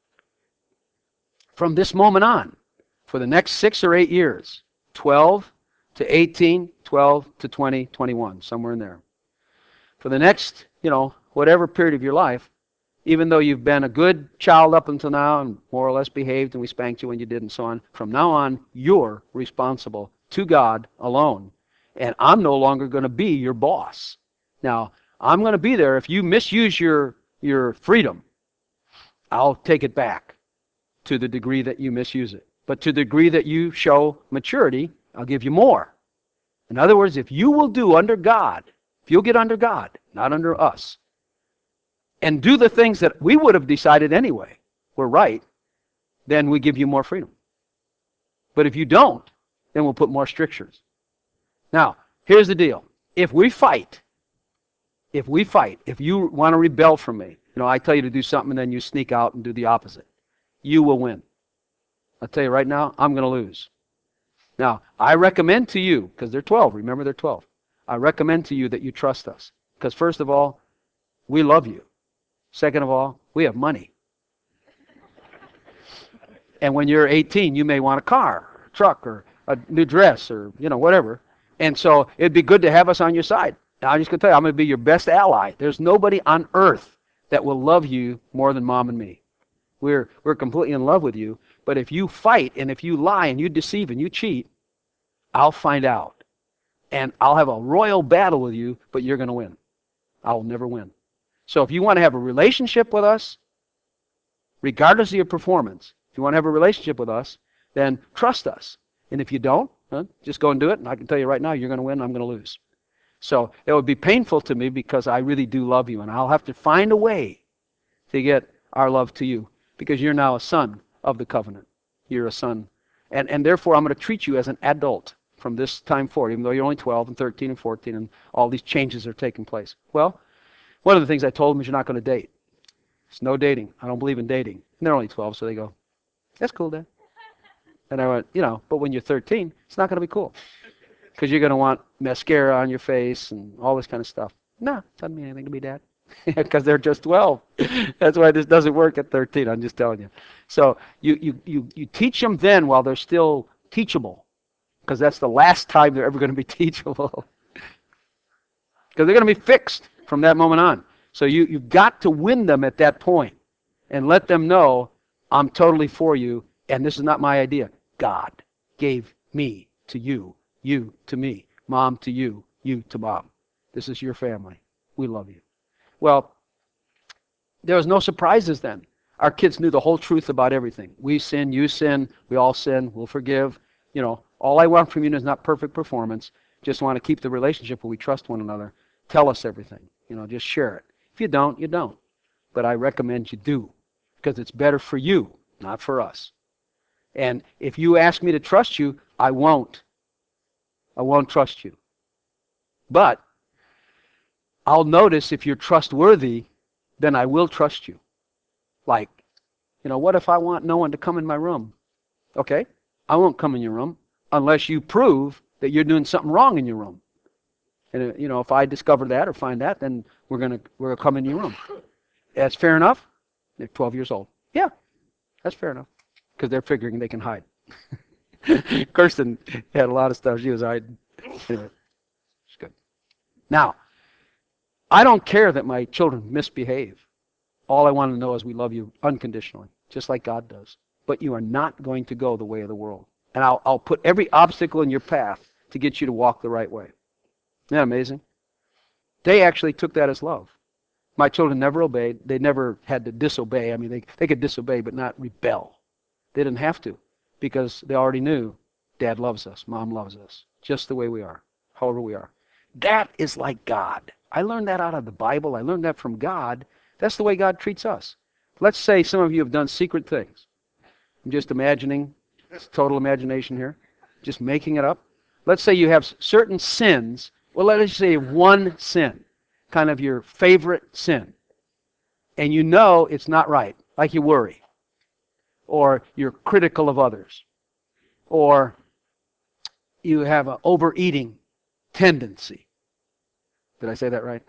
From this moment on, for the next six or eight years, twelve to eighteen, twelve to twenty, twenty-one, somewhere in there. For the next, you know, whatever period of your life, even though you've been a good child up until now and more or less behaved and we spanked you when you did and so on, from now on, you're responsible to God alone. And I'm no longer going to be your boss. Now, I'm going to be there. If you misuse your, your freedom, I'll take it back to the degree that you misuse it. But to the degree that you show maturity, I'll give you more. In other words, if you will do under God, if you'll get under God, not under us, and do the things that we would have decided anyway were right, then we give you more freedom. But if you don't, then we'll put more strictures. Now, here's the deal. If we fight, if we fight, if you want to rebel from me, you know, I tell you to do something and then you sneak out and do the opposite, you will win. I'll tell you right now, I'm going to lose. Now, I recommend to you, because they're twelve, remember they're twelve. I recommend to you that you trust us. Because first of all, we love you. Second of all, we have money. And when you're eighteen, you may want a car, or a truck, or a new dress, or, you know, whatever. And so it'd be good to have us on your side. Now, I'm just going to tell you, I'm going to be your best ally. There's nobody on earth that will love you more than Mom and me. We're, we're completely in love with you. But if you fight, and if you lie, and you deceive, and you cheat, I'll find out. And I'll have a royal battle with you, but you're going to win. I'll never win. So if you want to have a relationship with us, regardless of your performance, if you want to have a relationship with us, then trust us. And if you don't, huh, just go and do it. And I can tell you right now, you're going to win, I'm going to lose. So it would be painful to me because I really do love you. And I'll have to find a way to get our love to you because you're now a son of the covenant. You're a son. And, and therefore, I'm going to treat you as an adult from this time forward, even though you're only twelve and thirteen and fourteen and all these changes are taking place. Well, one of the things I told them is you're not going to date. It's no dating. I don't believe in dating. And they're only twelve, so they go, that's cool, Dad. And I went, you know, but when you're thirteen, it's not going to be cool. Because you're going to want mascara on your face and all this kind of stuff. No, doesn't mean anything to me, Dad. Because they're just twelve. That's why this doesn't work at thirteen, I'm just telling you. So you, you, you, you teach them then while they're still teachable. Because that's the last time they're ever going to be teachable. Because they're going to be fixed from that moment on. So you, you've got to win them at that point and let them know, I'm totally for you, and this is not my idea. God gave me to you, you to me, Mom to you, you to Mom. This is your family. We love you. Well, there was no surprises then. Our kids knew the whole truth about everything. We sin, you sin, we all sin, we'll forgive. You know, all I want from you is not perfect performance. Just want to keep the relationship where we trust one another. Tell us everything. You know, just share it. If you don't, you don't. But I recommend you do. Because it's better for you, not for us. And if you ask me to trust you, I won't. I won't trust you. But I'll notice if you're trustworthy, then I will trust you. Like, you know, what if I want no one to come in my room? Okay, I won't come in your room unless you prove that you're doing something wrong in your room. And, uh, you know, if I discover that or find that, then we're going to we're gonna come in your room. That's fair enough? They're twelve years old. Yeah, that's fair enough. Because they're figuring they can hide. Kirsten had a lot of stuff she was hiding. Anyway, it's good. Now, I don't care that my children misbehave. All I want to know is we love you unconditionally, just like God does. But you are not going to go the way of the world. And I'll, I'll put every obstacle in your path to get you to walk the right way. Isn't that amazing? They actually took that as love. My children never obeyed. They never had to disobey. I mean, they, they could disobey but not rebel. They didn't have to because they already knew Dad loves us, Mom loves us, just the way we are, however we are. That is like God. I learned that out of the Bible. I learned that from God. That's the way God treats us. Let's say some of you have done secret things. I'm just imagining, it's total imagination here, just making it up. Let's say you have certain sins. Well, let us say one sin, kind of your favorite sin. And you know it's not right, like you worry. Or you're critical of others. Or you have an overeating tendency. Did I say that right?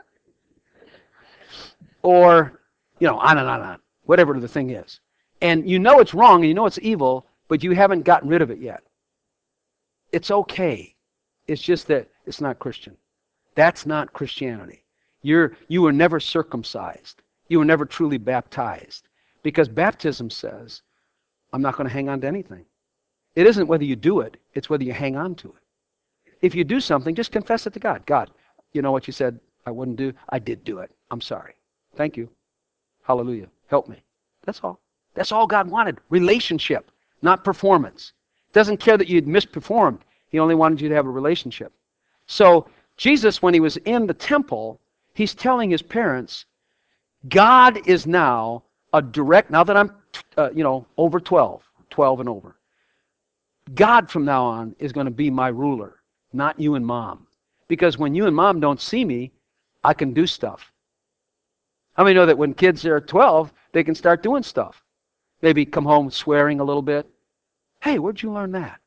Or, you know, on and on and on. Whatever the thing is. And you know it's wrong and you know it's evil, but you haven't gotten rid of it yet. It's okay. It's just that it's not Christian. That's not Christianity. You're, you were never circumcised. You were never truly baptized. Because baptism says, I'm not going to hang on to anything. It isn't whether you do it, it's whether you hang on to it. If you do something, just confess it to God. God, you know what you said I wouldn't do? I did do it. I'm sorry. Thank you. Hallelujah. Help me. That's all. That's all God wanted. Relationship, not performance. Doesn't care that you'd misperformed. He only wanted you to have a relationship. So Jesus, when he was in the temple, he's telling his parents, God is now a direct, now that I'm, uh, you know, over twelve, twelve and over, God from now on is going to be my ruler, not you and mom. Because when you and mom don't see me, I can do stuff. How many know that when kids are twelve, they can start doing stuff? Maybe come home swearing a little bit. Hey, where'd you learn that?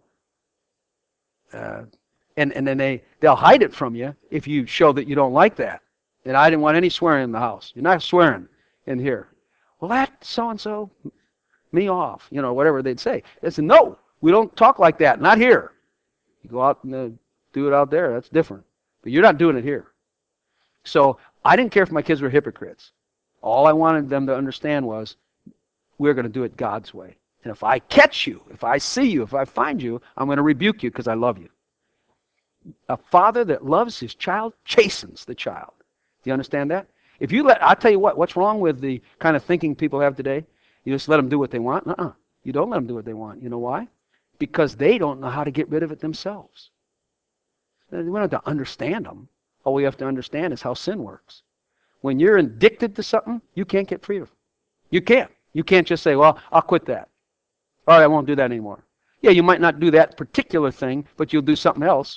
Uh, and, and then they, they'll hide it from you if you show that you don't like that. And I didn't want any swearing in the house. You're not swearing in here. Well, that so-and-so, me off, you know, whatever they'd say. They said, no, we don't talk like that, not here. You go out and uh, do it out there, that's different. But you're not doing it here. So I didn't care if my kids were hypocrites. All I wanted them to understand was, we're going to do it God's way. And if I catch you, if I see you, if I find you, I'm going to rebuke you because I love you. A father that loves his child chastens the child. Do you understand that? If you let, I'll tell you what, what's wrong with the kind of thinking people have today? You just let them do what they want? Uh-uh. You don't let them do what they want. You know why? Because they don't know how to get rid of it themselves. We don't have to understand them. All we have to understand is how sin works. When you're addicted to something, you can't get free of it. You can't. You can't just say, well, I'll quit that. All right, I won't do that anymore. Yeah, you might not do that particular thing, but you'll do something else.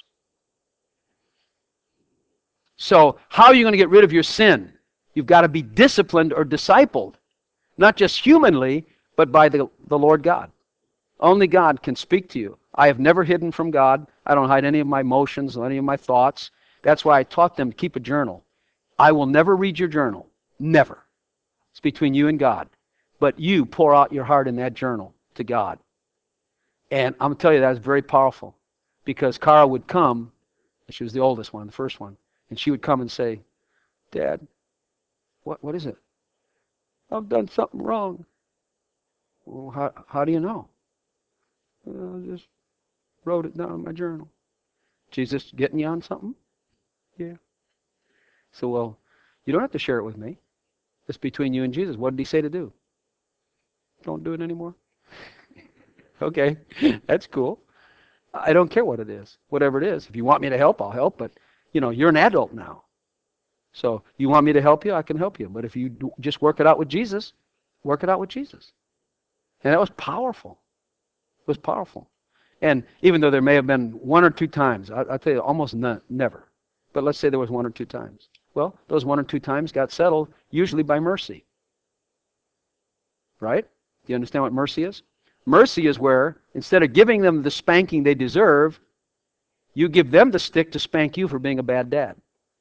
So how are you going to get rid of your sin? You've got to be disciplined or discipled, not just humanly, but by the, the Lord God. Only God can speak to you. I have never hidden from God. I don't hide any of my emotions or any of my thoughts. That's why I taught them to keep a journal. I will never read your journal. Never. It's between you and God. But you pour out your heart in that journal to God. And I'm going to tell you, that is very powerful. Because Cara would come, she was the oldest one, the first one, and she would come and say, Dad, what what is it? I've done something wrong. Well, how, how do you know? Well, I just wrote it down in my journal. Jesus getting you on something? Yeah. So, well, you don't have to share it with me. It's between you and Jesus. What did he say to do? Don't do it anymore? Okay, that's cool. I don't care what it is, whatever it is. If you want me to help, I'll help. But, you know, you're an adult now. So you want me to help you, I can help you. But if you do, just work it out with Jesus, work it out with Jesus. And that was powerful. It was powerful. And even though there may have been one or two times, I, I'll tell you, almost none, never. But let's say there was one or two times. Well, those one or two times got settled, usually by mercy. Right? Do you understand what mercy is? Mercy is where, instead of giving them the spanking they deserve, you give them the stick to spank you for being a bad dad.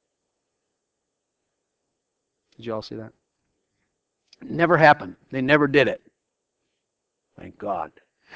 Did you all see that? It never happened. They never did it. Thank God.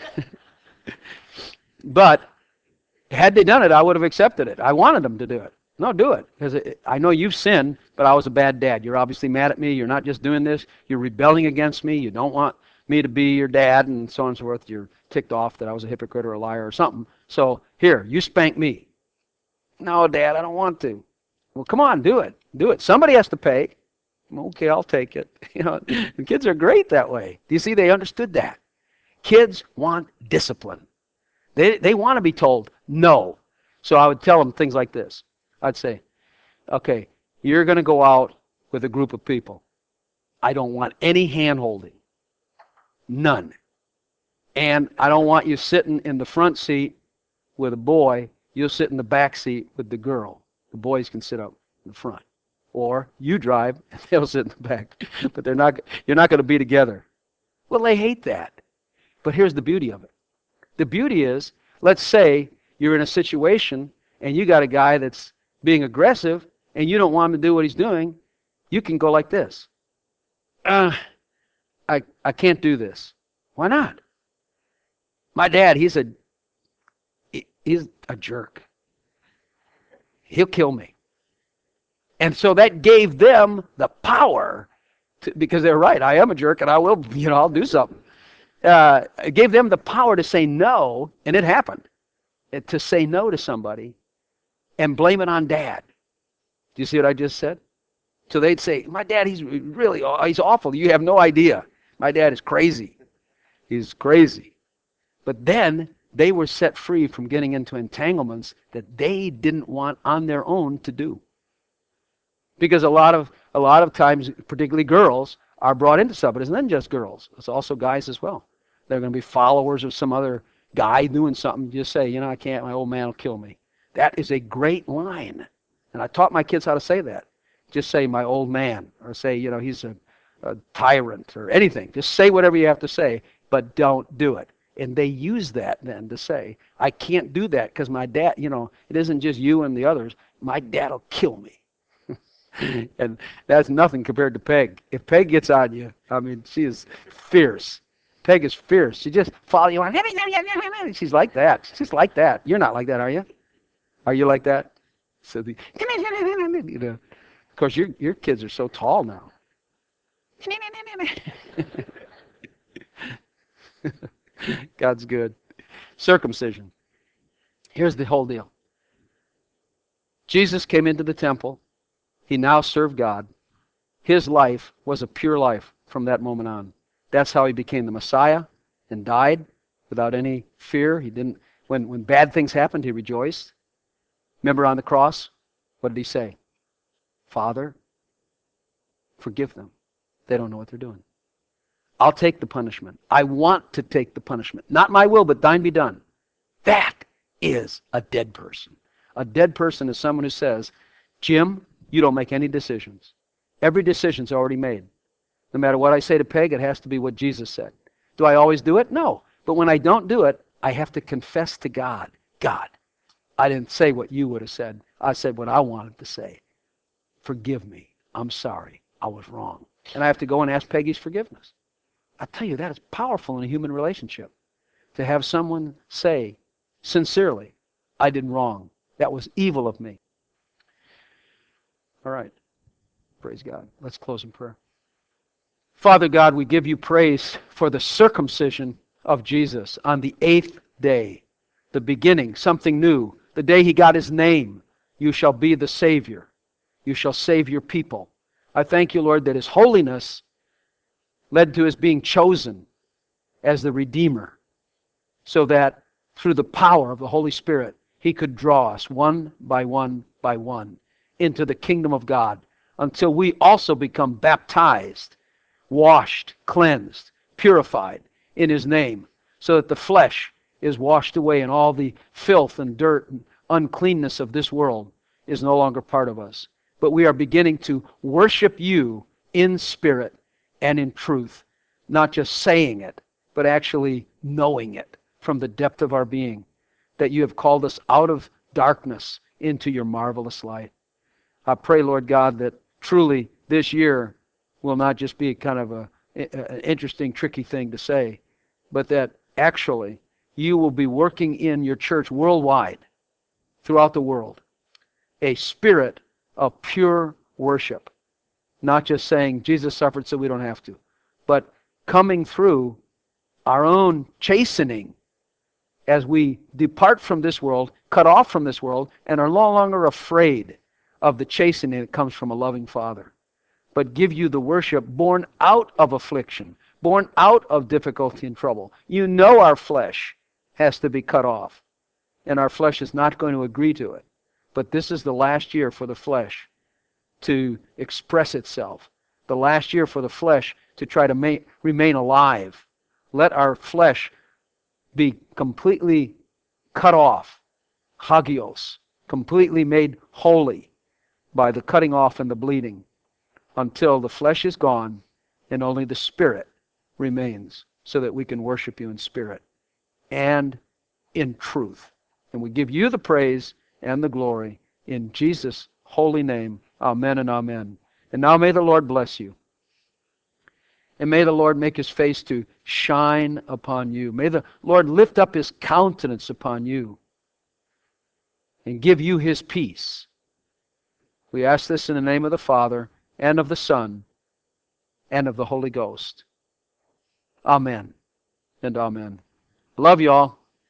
But had they done it, I would have accepted it. I wanted them to do it. No, do it. Because I know you've sinned, but I was a bad dad. You're obviously mad at me. You're not just doing this. You're rebelling against me. You don't want me to be your dad, and so on and so forth. You're ticked off that I was a hypocrite or a liar or something. So here, you spank me. No, Dad, I don't want to. Well, come on, do it. Do it. Somebody has to pay. Okay, I'll take it. You know, the kids are great that way. Do you see? They understood that. Kids want discipline. They they want to be told no. So I would tell them things like this. I'd say, okay, you're going to go out with a group of people. I don't want any hand-holding. None. And I don't want you sitting in the front seat with a boy. You'll sit in the back seat with the girl. The boys can sit up in the front. Or you drive, and they'll sit in the back. But they're not. You're not going to be together. Well, they hate that. But here's the beauty of it. The beauty is, let's say you're in a situation and you got a guy that's being aggressive and you don't want him to do what he's doing. You can go like this. Uh, I, I can't do this. Why not? My dad, he's a he's a jerk. He'll kill me. And so that gave them the power, to, because they're right, I am a jerk and I will, you know, I'll do something. Uh, it gave them the power to say no, and it happened. It, to say no to somebody and blame it on Dad. Do you see what I just said? So they'd say, my dad, he's really, he's awful. You have no idea. My dad is crazy. He's crazy. But then they were set free from getting into entanglements that they didn't want on their own to do. Because a lot of a lot of times, particularly girls, are brought into stuff. But it's not just girls. It's also guys as well. They're going to be followers of some other guy doing something. Just say, you know, I can't, my old man will kill me. That is a great line. And I taught my kids how to say that. Just say, my old man. Or say, you know, he's a, a tyrant or anything. Just say whatever you have to say, but don't do it. And they use that then to say, I can't do that because my dad, you know, it isn't just you and the others. My dad will kill me. And that's nothing compared to Peg. If Peg gets on you, I mean, she is fierce. Peg is fierce. She just follow you on. She's like that. She's just like that. You're not like that, are you? Are you like that? So the, you know, of course, your your kids are so tall now. God's good. Circumcision. Here's the whole deal. Jesus came into the temple. He now served God. His life was a pure life from that moment on. That's how he became the Messiah and died without any fear. He didn't. When when bad things happened, he rejoiced. Remember on the cross, what did he say? Father, forgive them. They don't know what they're doing. I'll take the punishment. I want to take the punishment. Not my will, but thine be done. That is a dead person. A dead person is someone who says, Jim, you don't make any decisions. Every decision's already made. No matter what I say to Peg, it has to be what Jesus said. Do I always do it? No. But when I don't do it, I have to confess to God, God, I didn't say what you would have said. I said what I wanted to say. Forgive me. I'm sorry. I was wrong. And I have to go and ask Peggy's forgiveness. I tell you, that is powerful in a human relationship. To have someone say, sincerely, I did wrong. That was evil of me. All right. Praise God. Let's close in prayer. Father God, we give you praise for the circumcision of Jesus on the eighth day, the beginning, something new, the day he got his name. You shall be the Savior. You shall save your people. I thank you, Lord, that his holiness led to his being chosen as the Redeemer, so that through the power of the Holy Spirit, he could draw us one by one by one into the kingdom of God until we also become baptized, washed, cleansed, purified in his name, so that the flesh is washed away and all the filth and dirt and uncleanness of this world is no longer part of us. But we are beginning to worship you in spirit and in truth, not just saying it, but actually knowing it from the depth of our being, that you have called us out of darkness into your marvelous light. I pray, Lord God, that truly this year will not just be kind of a, an interesting, tricky thing to say, but that actually you will be working in your church worldwide, throughout the world, a spirit of pure worship. Not just saying Jesus suffered so we don't have to, but coming through our own chastening as we depart from this world, cut off from this world, and are no longer afraid of the chastening that comes from a loving Father, but give you the worship born out of affliction, born out of difficulty and trouble. You know our flesh has to be cut off, and our flesh is not going to agree to it. But this is the last year for the flesh to express itself, the last year for the flesh to try to ma- remain alive. Let our flesh be completely cut off, hagios, completely made holy by the cutting off and the bleeding, until the flesh is gone and only the Spirit remains, so that we can worship you in spirit and in truth. And we give you the praise and the glory in Jesus' holy name. Amen and amen. And now may the Lord bless you. And may the Lord make his face to shine upon you. May the Lord lift up his countenance upon you and give you his peace. We ask this in the name of the Father, and of the Son, and of the Holy Ghost. Amen and amen. Love you all.